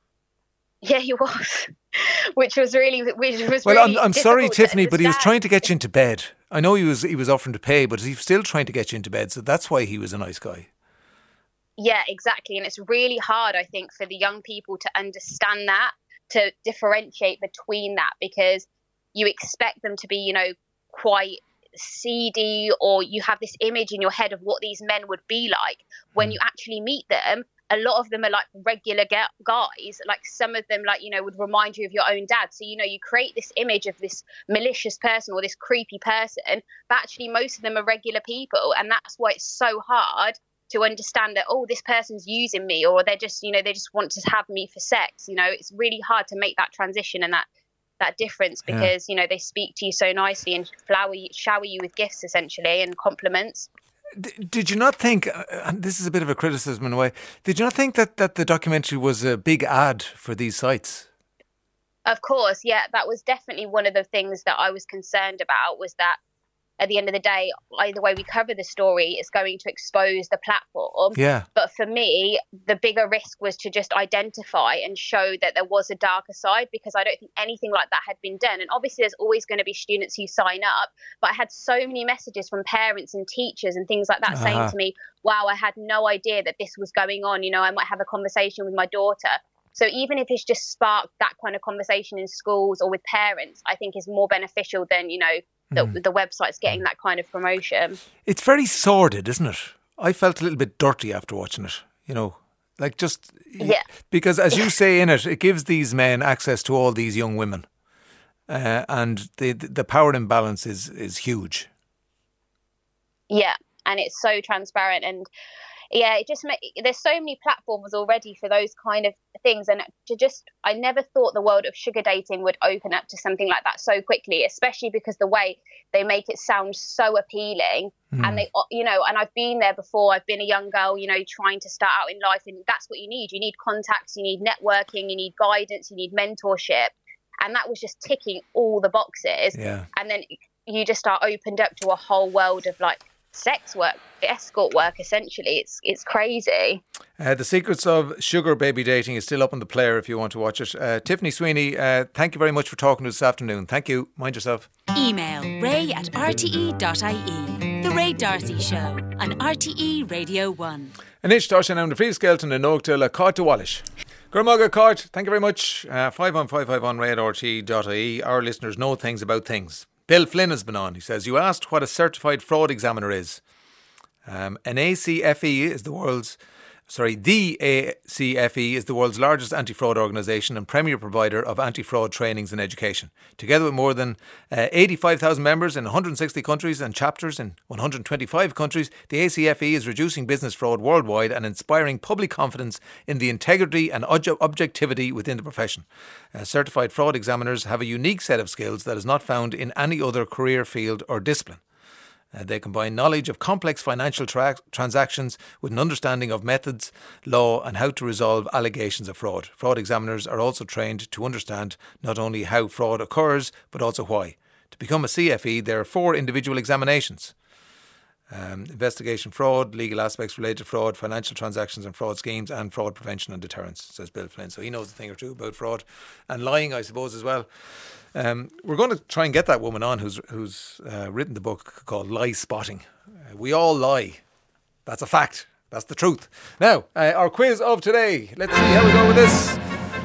Yeah, he was, which was really. Well, I'm sorry, Tiffany, but he was trying to get you into bed. I know he was offering to pay, but he's still trying to get you into bed. So that's why he was a nice guy. Yeah, exactly. And it's really hard, I think, for the young people to understand that, to differentiate between that, because you expect them to be, you know, quite seedy, or you have this image in your head of what these men would be like. When you actually meet them, a lot of them are like regular guys. Like some of them, like, you know, would remind you of your own dad. So, you know, you create this image of this malicious person or this creepy person, but actually most of them are regular people. And that's why it's so hard to understand that, oh, this person's using me, or they're just, you know, they just want to have me for sex. You know, it's really hard to make that transition and that difference, because, you know, they speak to you so nicely and shower you with gifts essentially and compliments. Did you not think, and this is a bit of a criticism in a way, did you not think that the documentary was a big ad for these sites? Of course, yeah. That was definitely one of the things that I was concerned about, was that at the end of the day, either way we cover the story, it's going to expose the platform. Yeah. But for me, the bigger risk was to just identify and show that there was a darker side, because I don't think anything like that had been done. And obviously there's always going to be students who sign up, but I had so many messages from parents and teachers and things like that saying to me, wow, I had no idea that this was going on. You know, I might have a conversation with my daughter. So even if it's just sparked that kind of conversation in schools or with parents, I think is more beneficial than, you know, the website's getting that kind of promotion. It's very sordid, isn't it? I felt a little bit dirty after watching it, you know, like just, because as you say in it, it gives these men access to all these young women, and the power imbalance is huge. Yeah, and it's so transparent, and it just there's so many platforms already for those kind of things, and I never thought the world of sugar dating would open up to something like that so quickly, especially because the way they make it sound so appealing. And they, you know, and I've been there before. I've been a young girl, you know, trying to start out in life, and that's what you need. You need contacts, you need networking, you need guidance, you need mentorship, and that was just ticking all the boxes. Yeah. And then you just are opened up to a whole world of like sex work, escort work, essentially. It's crazy. The Secrets of Sugar Baby Dating is still up on the player if you want to watch it. Tiffany Sweeney, thank you very much for talking to us this afternoon. Thank you. Mind yourself. Email ray@rte.ie. The Ray D'Arcy Show on RTE Radio 1. An inch to now in the free skeleton in Oakdale, Cart to Wallish. Gurmugga Cart, thank you very much. 51551 ray@rte.ie. Our listeners know things about things. Bill Flynn has been on. He says, you asked what a certified fraud examiner is. An ACFE is the ACFE is the world's largest anti-fraud organisation and premier provider of anti-fraud trainings and education. Together with more than 85,000 members in 160 countries and chapters in 125 countries, the ACFE is reducing business fraud worldwide and inspiring public confidence in the integrity and objectivity within the profession. Certified fraud examiners have a unique set of skills that is not found in any other career field or discipline. They combine knowledge of complex financial transactions with an understanding of methods, law and how to resolve allegations of fraud. Fraud examiners are also trained to understand not only how fraud occurs, but also why. To become a CFE, there are 4 individual examinations. Investigation fraud, legal aspects related to fraud, financial transactions and fraud schemes, and fraud prevention and deterrence, says Bill Flynn. So he knows a thing or two about fraud and lying, I suppose, as well. We're going to try and get that woman on who's written the book called Lie Spotting. We all lie. That's a fact. That's the truth. Now, our quiz of today. Let's see how we go with this.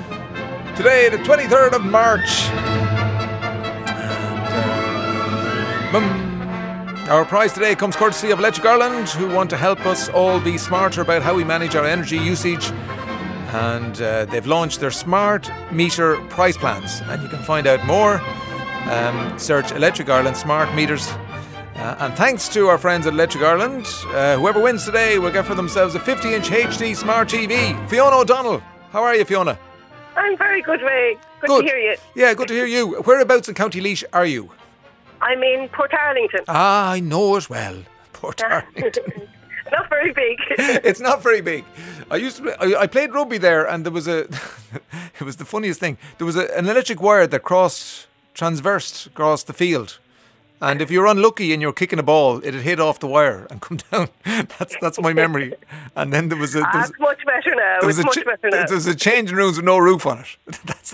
Today, the 23rd of March. Our prize today comes courtesy of Electric Ireland, who want to help us all be smarter about how we manage our energy usage. And they've launched their smart meter price plans, and you can find out more. Search Electric Ireland smart meters. And thanks to our friends at Electric Ireland, whoever wins today will get for themselves a 50-inch HD smart TV. Fiona O'Donnell, how are you, Fiona? I'm very good, Ray. Good to hear you. Yeah, good to hear you. Whereabouts in County Laois are you? I'm in Port Arlington. Ah, I know it well. Port Arlington. Not very big. It's not very big. I played rugby there, and there was it was the funniest thing. There was an electric wire that transversed across the field. And if you're unlucky and you're kicking a ball, it'd hit off the wire and come down. That's my memory. And then there was a... It's much better now. There was a change in rooms with no roof on it. That's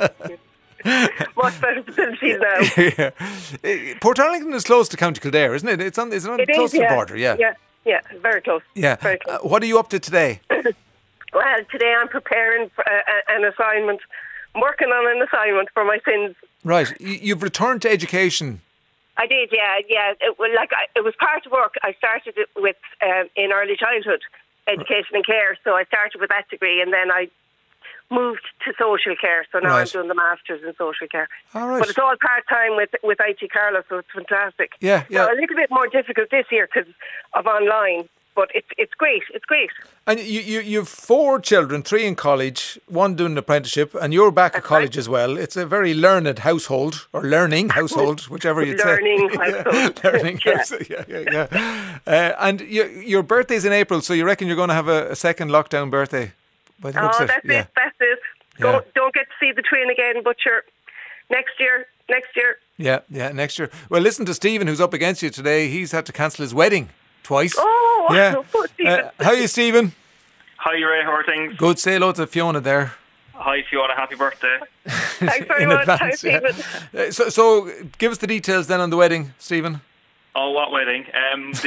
much better facilities now. Yeah. Port Arlington is close to County Kildare, isn't it? It's close to the border, yeah. Yeah, very close. Yeah. Very close. What are you up to today? Well, today I'm preparing for an assignment. I'm working on an assignment for my sins. Right. You've returned to education. I did, yeah. It was part of work. I started it with in early childhood education and care. So I started with that degree, and then I moved to social care. So now I'm doing the masters in social care. All right. But it's all part time with IT Carlow, so it's fantastic. Yeah. Now, a little bit more difficult this year because of online. But it's great. It's great. And you've 4 children, 3 in college, 1 doing an apprenticeship, and you're back at college as well. It's a very learned household, or learning household, whichever you'd learning say. Household. Learning household. Yeah. And your birthday's in April, so you reckon you're going to have a second lockdown birthday? That's it. That's it. Don't get to see the twin again, but next year. Yeah, next year. Well, listen to Stephen, who's up against you today. He's had to cancel his wedding. Twice. Oh, yeah. Stephen. How are you, Stephen? Hi, Ray. How are things? Good. Say hello to Fiona there. Hi, Fiona. Happy birthday. Thanks very much. Hi, Stephen. So, give us the details then on the wedding, Stephen. Oh, what wedding? Well,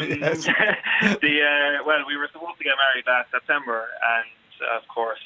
we were supposed to get married last September, and of course,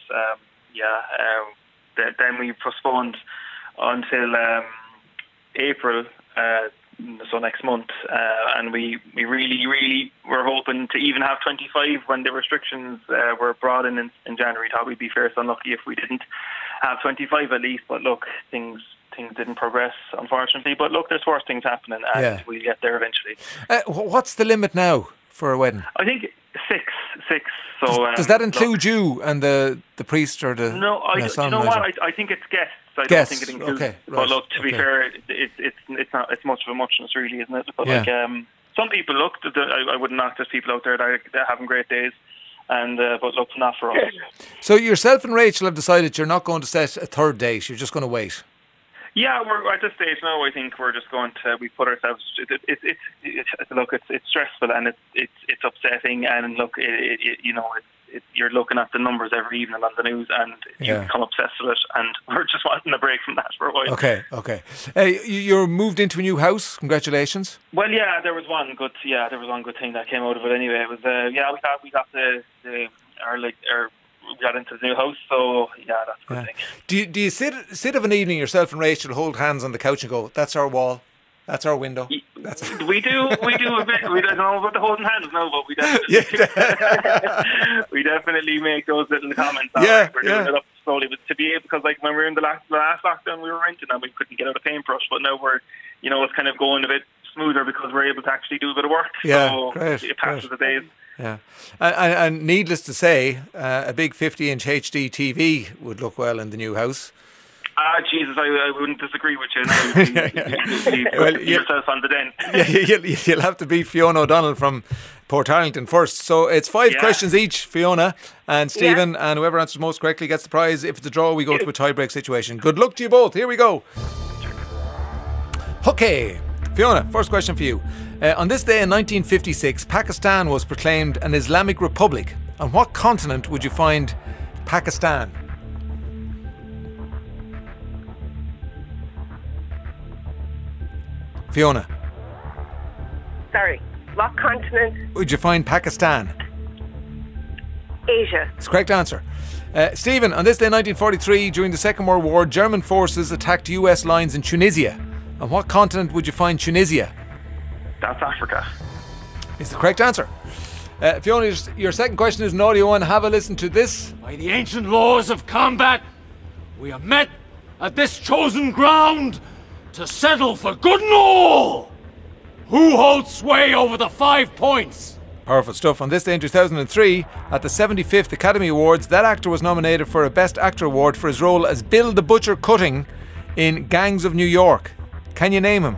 then we postponed until April. So next month, and we really were hoping to even have 25 when the restrictions were brought in January. Thought we'd be fairly unlucky if we didn't have 25 at least. But look, things didn't progress, unfortunately. But look, there's worse things happening, and we'll get there eventually. What's the limit now for a wedding? I think 6. So does that include you and the priest or the? No, you know what? I think it's guests. I don't think it includes. Okay, right. But look, to be fair, it's not. It's much of a muchness, really, isn't it? But some people look. I wouldn't knock. There's people out there that are having great days, and but look, not for us. So yourself and Rachel have decided you're not going to set a third date. You're just going to wait. Yeah, we're at this stage now. I think we're just going to. We put ourselves. It's stressful and it's upsetting, and look, you're looking at the numbers every evening on the news, and you become obsessed with it. And we're just wanting a break from that for a while. Okay. You're moved into a new house. Congratulations. Well, there was one good thing that came out of it. Anyway, it was we got into the new house, so that's a good thing. Do you sit of an evening yourself and Rachel hold hands on the couch and go, "That's our wall, that's our window"? We do a bit. We don't know about the holding hands now, but we definitely make those little comments. We're doing it up slowly, but to be able, because like when we were in the last lockdown, we were renting and we couldn't get out a paintbrush, but now we're it's kind of going a bit smoother because we're able to actually do a bit of work. So great. It passes the days. Yeah, and needless to say, a big 50-inch HD TV would look well in the new house. Jesus, I wouldn't disagree with you now. Well, yourself on the den. You'll have to beat Fiona O'Donnell from Port Arlington first. So it's 5 questions each, Fiona and Stephen, and whoever answers most correctly gets the prize. If it's a draw, we go to a tie-break situation. Good luck to you both. Here we go. Okay, Fiona, first question for you. On this day in 1956, Pakistan was proclaimed an Islamic Republic. On what continent would you find Pakistan? Fiona. Sorry, what continent? Would you find Pakistan? Asia. That's the correct answer. Stephen, on this day in 1943, during the Second World War, German forces attacked US lines in Tunisia. On what continent would you find Tunisia? That's Africa. Is the correct answer. Fiona, your second question is an audio one. Have a listen to this. By the ancient laws of combat, we have met at this chosen ground to settle for good and all. Who holds sway over the 5 points? Powerful stuff. On this day in 2003, at the 75th Academy Awards, that actor was nominated for a Best Actor award for his role as Bill the Butcher Cutting in Gangs of New York. Can you name him?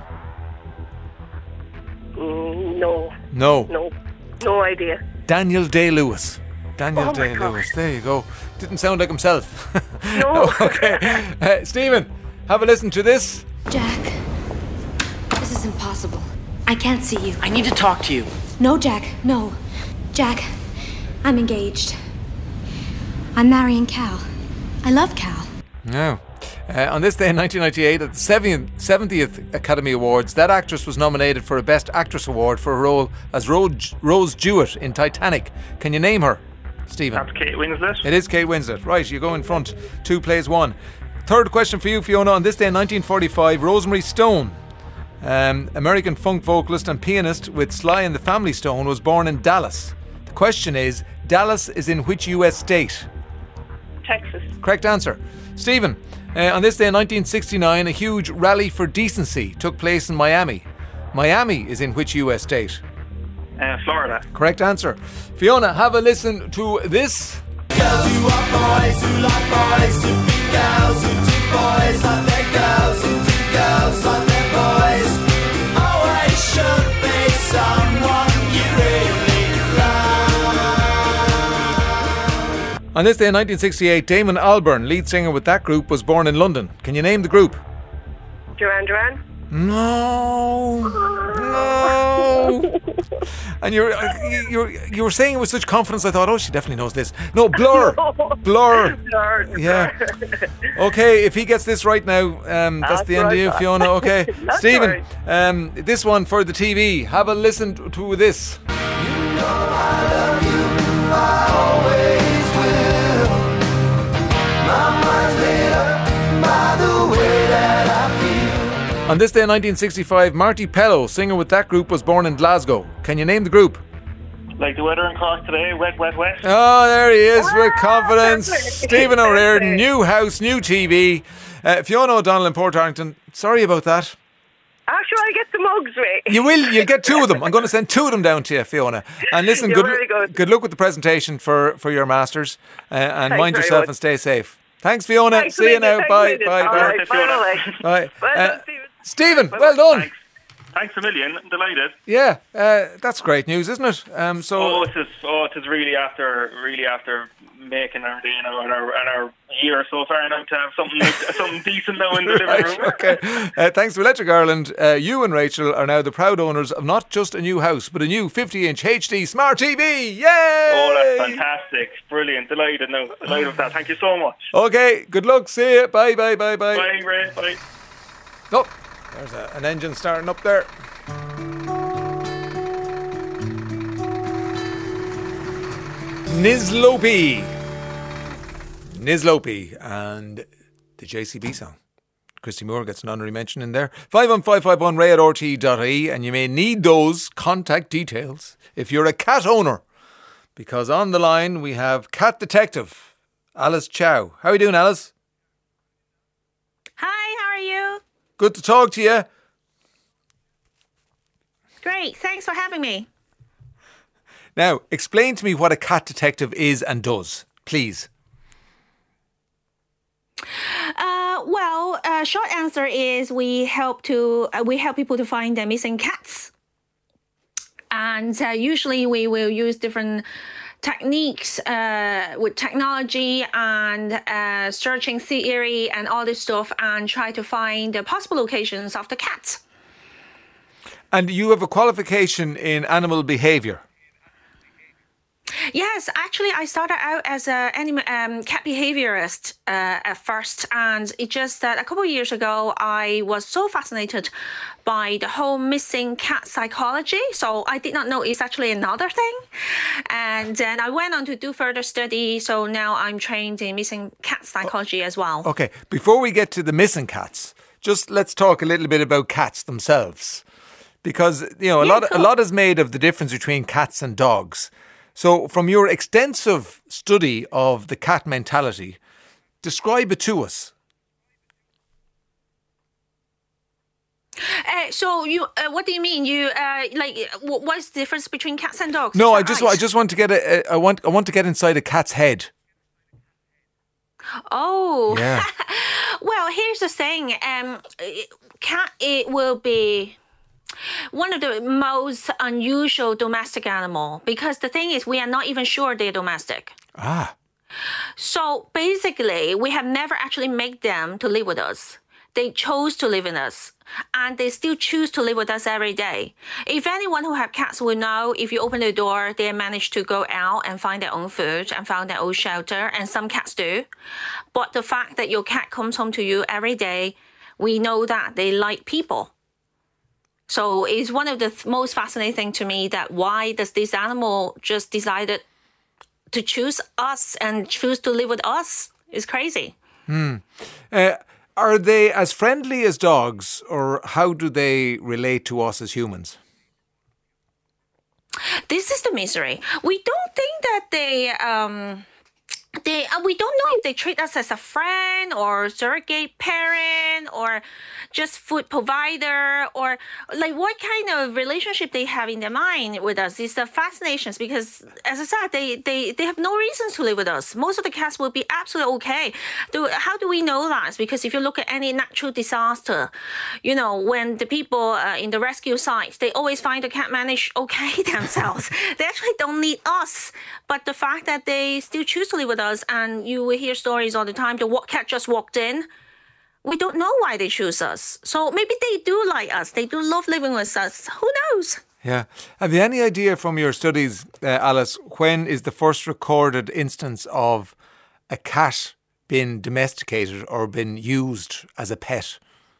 No. No. No idea. Daniel Day-Lewis. Daniel Oh my Day-Lewis. gosh. There you go. Didn't sound like himself. No. Okay. Stephen, have a listen to this. Jack, this is impossible. I can't see you. I need to talk to you. No, Jack, no. Jack, I'm engaged. I'm marrying Cal. I love Cal. No. On this day in 1998, at the 70th Academy Awards, that actress was nominated for a Best Actress award for her role as Rose Jewett in Titanic. Can you name her, Stephen? That's Kate Winslet. It is Kate Winslet. Right, you go in front. 2 plays 1. Third question for you, Fiona. On this day in 1945, Rosemary Stone, American funk vocalist and pianist with Sly and the Family Stone, was born in Dallas. The question is, Dallas is in which US state? Texas. Correct answer. Stephen, on this day in 1969, a huge rally for decency took place in Miami. Miami is in which US state? Florida. Correct answer. Fiona, have a listen to this. Girls who are boys, who like boys, who be girls, who do boys like their girls, who do girls like their boys. Always should be someone you really love. On this day in 1968, Damon Albarn, lead singer with that group, was born in London. Can you name the group? Duran Duran. No. And you were saying it with such confidence. I thought, oh, she definitely knows this. No, Blur. Blur. Yeah. Okay, if he gets this right now, that's the end of you, Fiona. Okay, Stephen. This one for the TV. Have a listen to this. You know I love you, I always will. My mind's made up by the way that I feel. On this day in 1965, Marty Pellow, singer with that group, was born in Glasgow. Can you name the group? Like the weather in Cork today, wet, wet, wet. Oh, there he is with confidence. Stephen O'Riordan, new house, new TV. Fiona O'Donnell in Port Arlington, sorry about that. Sure, I get the mugs, Ray. You will, you'll get 2 of them. I'm going to send 2 of them down to you, Fiona. And listen, good luck with the presentation for your Masters. And mind yourself and stay safe. Thanks, Fiona. Thanks, See you now. Bye. Bye. Bye. Well done, Stephen, well done. Thanks a million. Delighted. Yeah, that's great news, isn't it? It is really after making our day and our year so far now to have something decent now in the living room. Okay. Thanks to Electric Ireland, you and Rachel are now the proud owners of not just a new house, but a new 50-inch HD Smart TV. Yay! Oh, that's fantastic. Brilliant. Delighted with that. Thank you so much. Okay, good luck. See you. Bye. Bye, Ray. Bye. Oh, there's an engine starting up there. Nizlopi and the JCB song. Christy Moore gets an honorary mention in there. 51551 ray@rte.ie, and you may need those contact details if you're a cat owner, because on the line we have cat detective Alice Chow. How are you doing, Alice? Hi, how are you? Good to talk to you. Great, thanks for having me. Now, explain to me what a cat detective is and does, please. Short answer is we help people to find their missing cats, and usually we will use different techniques with technology and searching theory and all this stuff, and try to find the possible locations of the cats. And you have a qualification in animal behaviour. Yes, actually, I started out as a cat behaviorist at first, and it just that a couple of years ago, I was so fascinated by the whole missing cat psychology. So I did not know it's actually another thing, and then I went on to do further study. So now I'm trained in missing cat psychology as well. Okay, before we get to the missing cats, just let's talk a little bit about cats themselves. Because, a lot is made of the difference between cats and dogs. So from your extensive study of the cat mentality, describe it to us. So you, what do you mean? You what's the difference between cats and dogs? No, I just want to get I want to get inside a cat's head. Oh, yeah. Well, here's the thing. Cat, it will be one of the most unusual domestic animal, because the thing is, we are not even sure they're domestic. Ah. So basically, we have never actually made them to live with us. They chose to live with us, and they still choose to live with us every day. If anyone who have cats will know, if you open the door, they manage to go out and find their own food and find their own shelter, and some cats do. But the fact that your cat comes home to you every day, we know that they like people. So it's one of the most fascinating things to me, that why does this animal just decided to choose us and choose to live with us? It's crazy. Are they as friendly as dogs, or how do they relate to us as humans? This is the mystery. We don't think that we don't know if they treat us as a friend or surrogate parent or just food provider, or like what kind of relationship they have in their mind with us. It's a fascination, because as I said, they have no reason to live with us. Most of the cats will be absolutely okay. How do we know that? Because if you look at any natural disaster, when the people in the rescue sites, they always find the cat manage okay themselves. They actually don't need us. But the fact that they still choose to live with us, and you will hear stories all the time, the cat just walked in. We don't know why they choose us. So maybe they do like us. They do love living with us. Who knows? Yeah. Have you any idea from your studies, Alice, when is the first recorded instance of a cat being domesticated or been used as a pet?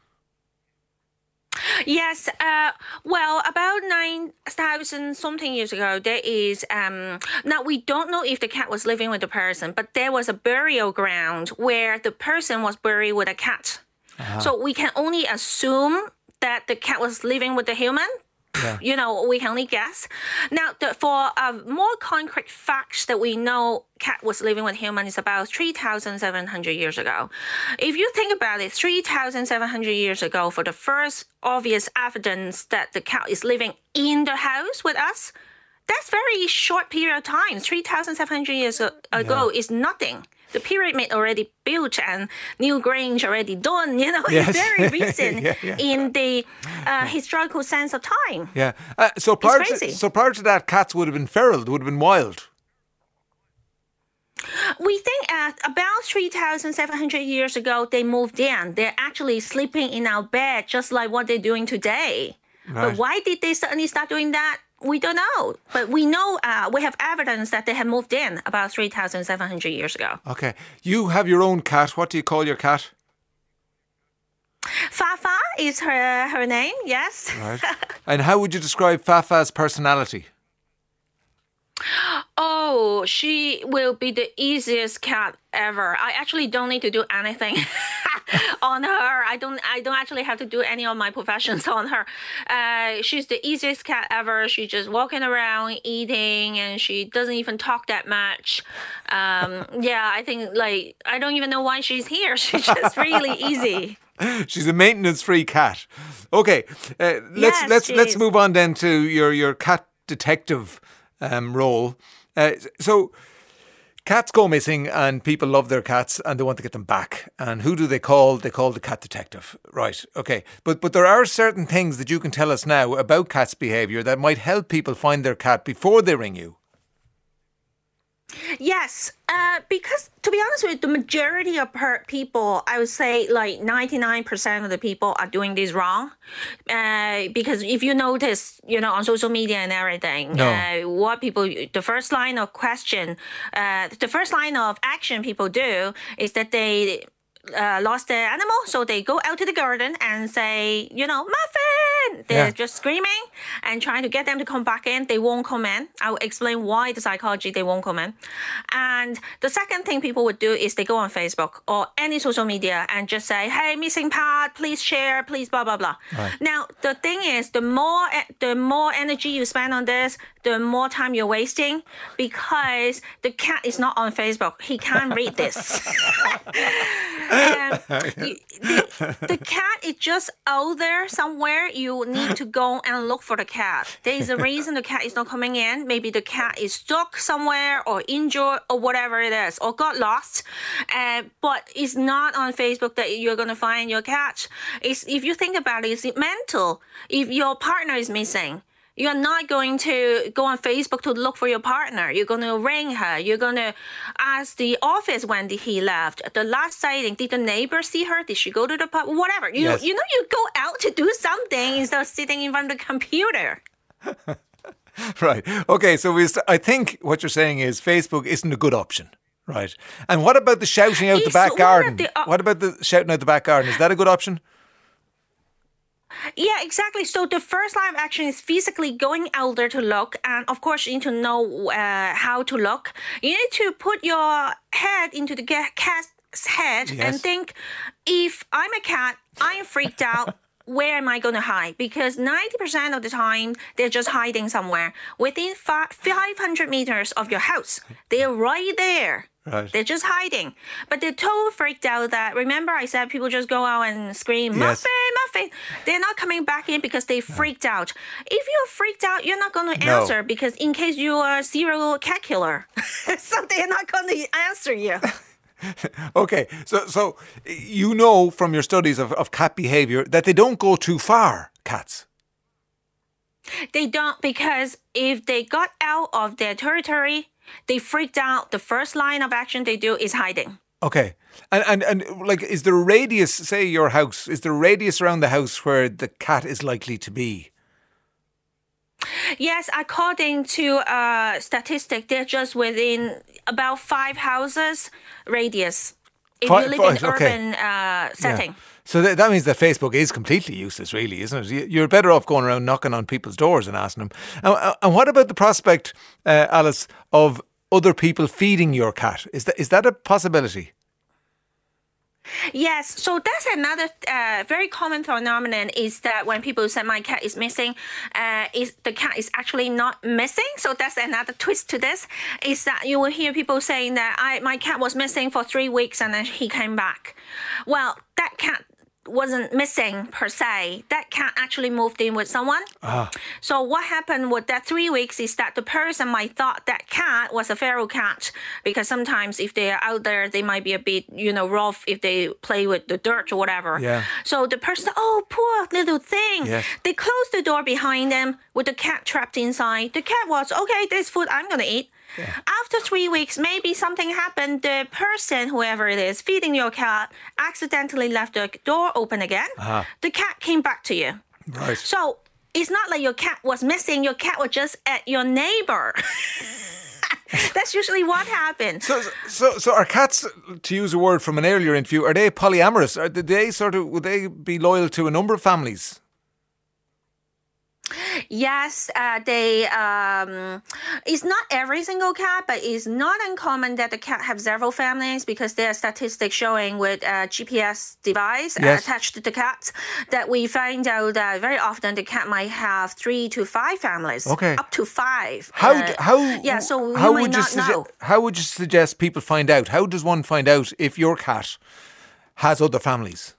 Yes, well, about 9,000 something years ago, there is, now we don't know if the cat was living with the person, but there was a burial ground where the person was buried with a cat. Uh-huh. So we can only assume that the cat was living with the human. Yeah. We can only guess. Now, for more concrete facts that we know cat was living with human is about 3,700 years ago. If you think about it, 3,700 years ago, for the first obvious evidence that the cat is living in the house with us, that's very short period of time. 3,700 years ago is nothing. The pyramid already built and Newgrange already done. Yes. It's very recent in the historical sense of time. Yeah. So prior to that, cats would have been feral, would have been wild. We think at about 3,700 years ago, they moved in. They're actually sleeping in our bed, just like what they're doing today. Right. But why did they suddenly start doing that? We don't know, but we know we have evidence that they have moved in about 3,700 years ago. Okay. You have your own cat. What do you call your cat? Fafa is her name, yes. Right. And how would you describe Fafa's personality? Oh, she will be the easiest cat ever. I actually don't need to do anything on her. I don't actually have to do any of my professions on her. She's the easiest cat ever. She's just walking around, eating, and she doesn't even talk that much. I think I don't even know why she's here. She's just really easy. She's a maintenance-free cat. Okay, let's move on then to your cat detective role. So cats go missing and people love their cats and they want to get them back. And who do they call? They call the cat detective. Right, okay. But there are certain things that you can tell us now about cats' behaviour that might help people find their cat before they ring you. Yes, because to be honest with you, the majority of people, I would say 99% of the people are doing this wrong. Because if you notice, on social media and everything, the first line of action people do is that they lost their animal, so they go out to the garden and say, Muffin! in. They're just screaming and trying to get them to come back in. They won't come in. I'll explain why the psychology they won't come in. And the second thing people would do is they go on Facebook or any social media and just say, hey, missing part, please share, please blah, blah, blah. Right. Now, the thing is, the more energy you spend on this, the more time you're wasting, because the cat is not on Facebook. He can't read this. The cat is just out there somewhere. You need to go and look for the cat. There is a reason the cat is not coming in. Maybe the cat is stuck somewhere or injured or whatever it is, or got lost. But it's not on Facebook that you're going to find your cat. If you think about it, it's mental. If your partner is missing, you're not going to go on Facebook to look for your partner. You're going to ring her. You're going to ask the office when he left. The last sighting, did the neighbor see her? Did she go to the pub? Whatever. You know, you go out to do something instead of sitting in front of the computer. Right. Okay, so I think what you're saying is Facebook isn't a good option. Right. And what about the shouting out the back garden? What about the shouting out the back garden? Is that a good option? Yeah, exactly. So the first line of action is physically going out there to look. And of course, you need to know how to look. You need to put your head into the cat's head and think, if I'm a cat, I'm freaked out. Where am I going to hide? Because 90% of the time, they're just hiding somewhere within 500 meters of your house. They're right there. Right. They're just hiding. But they're totally freaked out that, remember I said people just go out and scream, Muffin, Muffin. They're not coming back in because they freaked out. If you're freaked out, you're not going to answer because in case you are a serial cat killer. So they're not going to answer you. Okay, so you know from your studies of cat behaviour that they don't go too far, cats. They don't, because if they got out of their territory, they freaked out. The first line of action they do is hiding. Okay. And like, is there a radius, say your house, is there a radius around the house where the cat is likely to be? Yes, according to statistic, they're just within about 5 houses radius. If you live in urban setting. Yeah. So that means that Facebook is completely useless, really, isn't it? You're better off going around knocking on people's doors and asking them. And what about the prospect, Alice, of other people feeding your cat? Is that a possibility? Yes, so that's another very common phenomenon, is that when people say my cat is missing, the cat is actually not missing. So that's another twist to this, is that you will hear people saying that my cat was missing for 3 weeks and then he came back. Well, that cat wasn't missing per se. That cat actually moved in with someone. So what happened with that 3 weeks is that the person might thought that cat was a feral cat, because sometimes if they're out there, they might be a bit, rough if they play with the dirt or whatever. Yeah. So the person, oh, poor little thing. Yes. They closed the door behind them with the cat trapped inside. The cat was, okay, there's food I'm going to eat. Yeah. After 3 weeks, maybe something happened. The person, whoever it is, feeding your cat, accidentally left the door open again. The cat came back to you. Right. So it's not like your cat was missing. Your cat was just at your neighbor. That's usually what happens. So are cats, to use a word from an earlier interview, are they polyamorous? Would they be loyal to a number of families? Yes, it's not every single cat, but it's not uncommon that the cat have several families, because there are statistics showing with a GPS device attached to the cat that we find out that very often the cat might have 3 to 5 families. Okay. Up to 5. How would you suggest people find out? How does one find out if your cat has other families?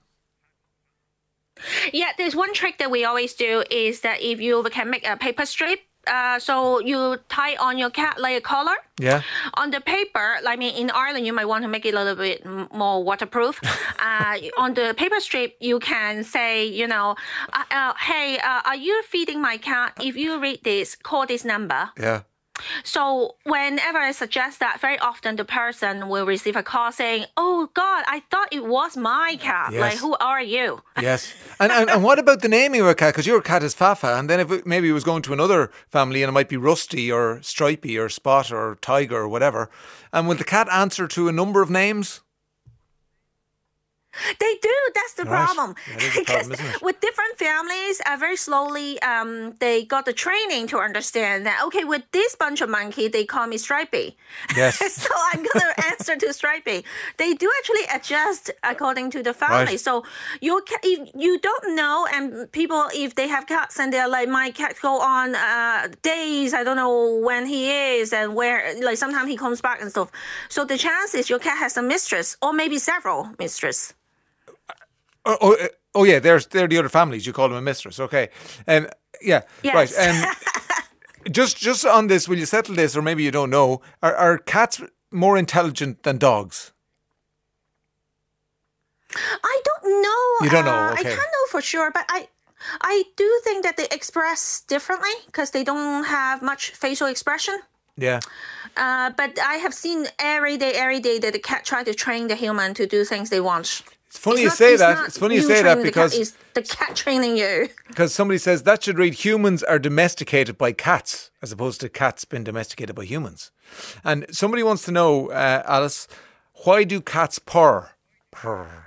Yeah, there's one trick that we always do, is that if you can make a paper strip, so you tie on your cat like a collar. Yeah. On the paper, in Ireland, you might want to make it a little bit more waterproof. On the paper strip, you can say, hey, are you feeding my cat? If you read this, call this number. Yeah. So whenever I suggest that, very often the person will receive a call saying, oh, God, I thought it was my cat. Yes. Like, who are you? Yes. And what about the naming of a cat? Because your cat is Fafa, and then if maybe it was going to another family and it might be Rusty or Stripey or Spot or Tiger or whatever, and will the cat answer to a number of names? They do. That's the Right. problem. That is the problem, isn't it? With different families, very slowly, they got the training to understand that, okay, with this bunch of monkey, they call me Stripey. Yes. So I'm going to answer to Stripey. They do actually adjust according to the family. Right. So if you don't know, and people, if they have cats and they're like, my cat go on days, I don't know when he is and where, like sometimes he comes back and stuff. So the chance is your cat has a mistress or maybe several mistresses. Oh yeah, they're the other families. You call them a mistress, okay? Yeah, Yes. right. Just on this, will you settle this, or maybe you don't know? Are cats more intelligent than dogs? I don't know. You don't know, I okay. can't know for sure, but I do think that they express differently because they don't have much facial expression. Yeah. But I have seen every day that the cat try to train the human to do things they want. It's funny you say that. It's funny you say that because it's the cat training you. Because somebody says that should read humans are domesticated by cats as opposed to cats being domesticated by humans. And somebody wants to know, Alice, why do cats purr? Purr.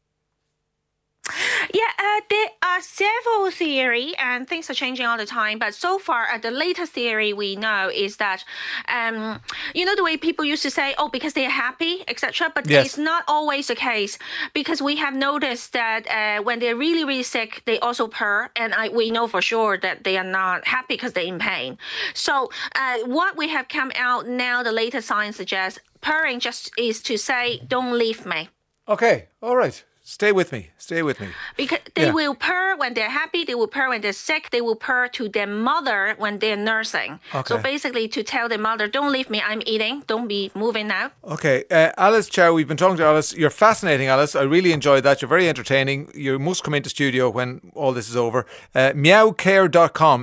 Yeah, there are several theories, and things are changing all the time. But so far, the latest theory we know is that, you know, the way people used to say, oh, because they're happy, etc. But Yes. it's not always the case, because we have noticed that when they're really, really sick, they also purr, and we know for sure that they are not happy because they're in pain. So what we have come out now, the latest science suggests purring just is to say, don't leave me. Okay, all right. Stay with me. Stay with me. Because they will purr when they're happy, they will purr when they're sick, they will purr to their mother when they're nursing. Okay. So basically to tell their mother, don't leave me, I'm eating, don't be moving now. Okay, Alice Chow, we've been talking to Alice. You're fascinating, Alice. I really enjoyed that. You're very entertaining. You must come into studio when all this is over. Meowcare.com,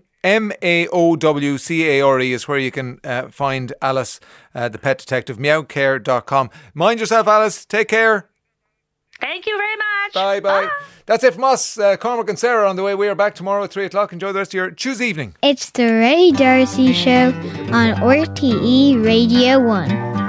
MAOWCARE is where you can find Alice, the pet detective. Meowcare.com. Mind yourself, Alice. Take care. Thank you very much. Bye. That's it from us. Cormac and Sarah on the way. We are back tomorrow at 3 o'clock. Enjoy the rest of your Tuesday evening. It's the Ray Darcy Show on RTE Radio 1.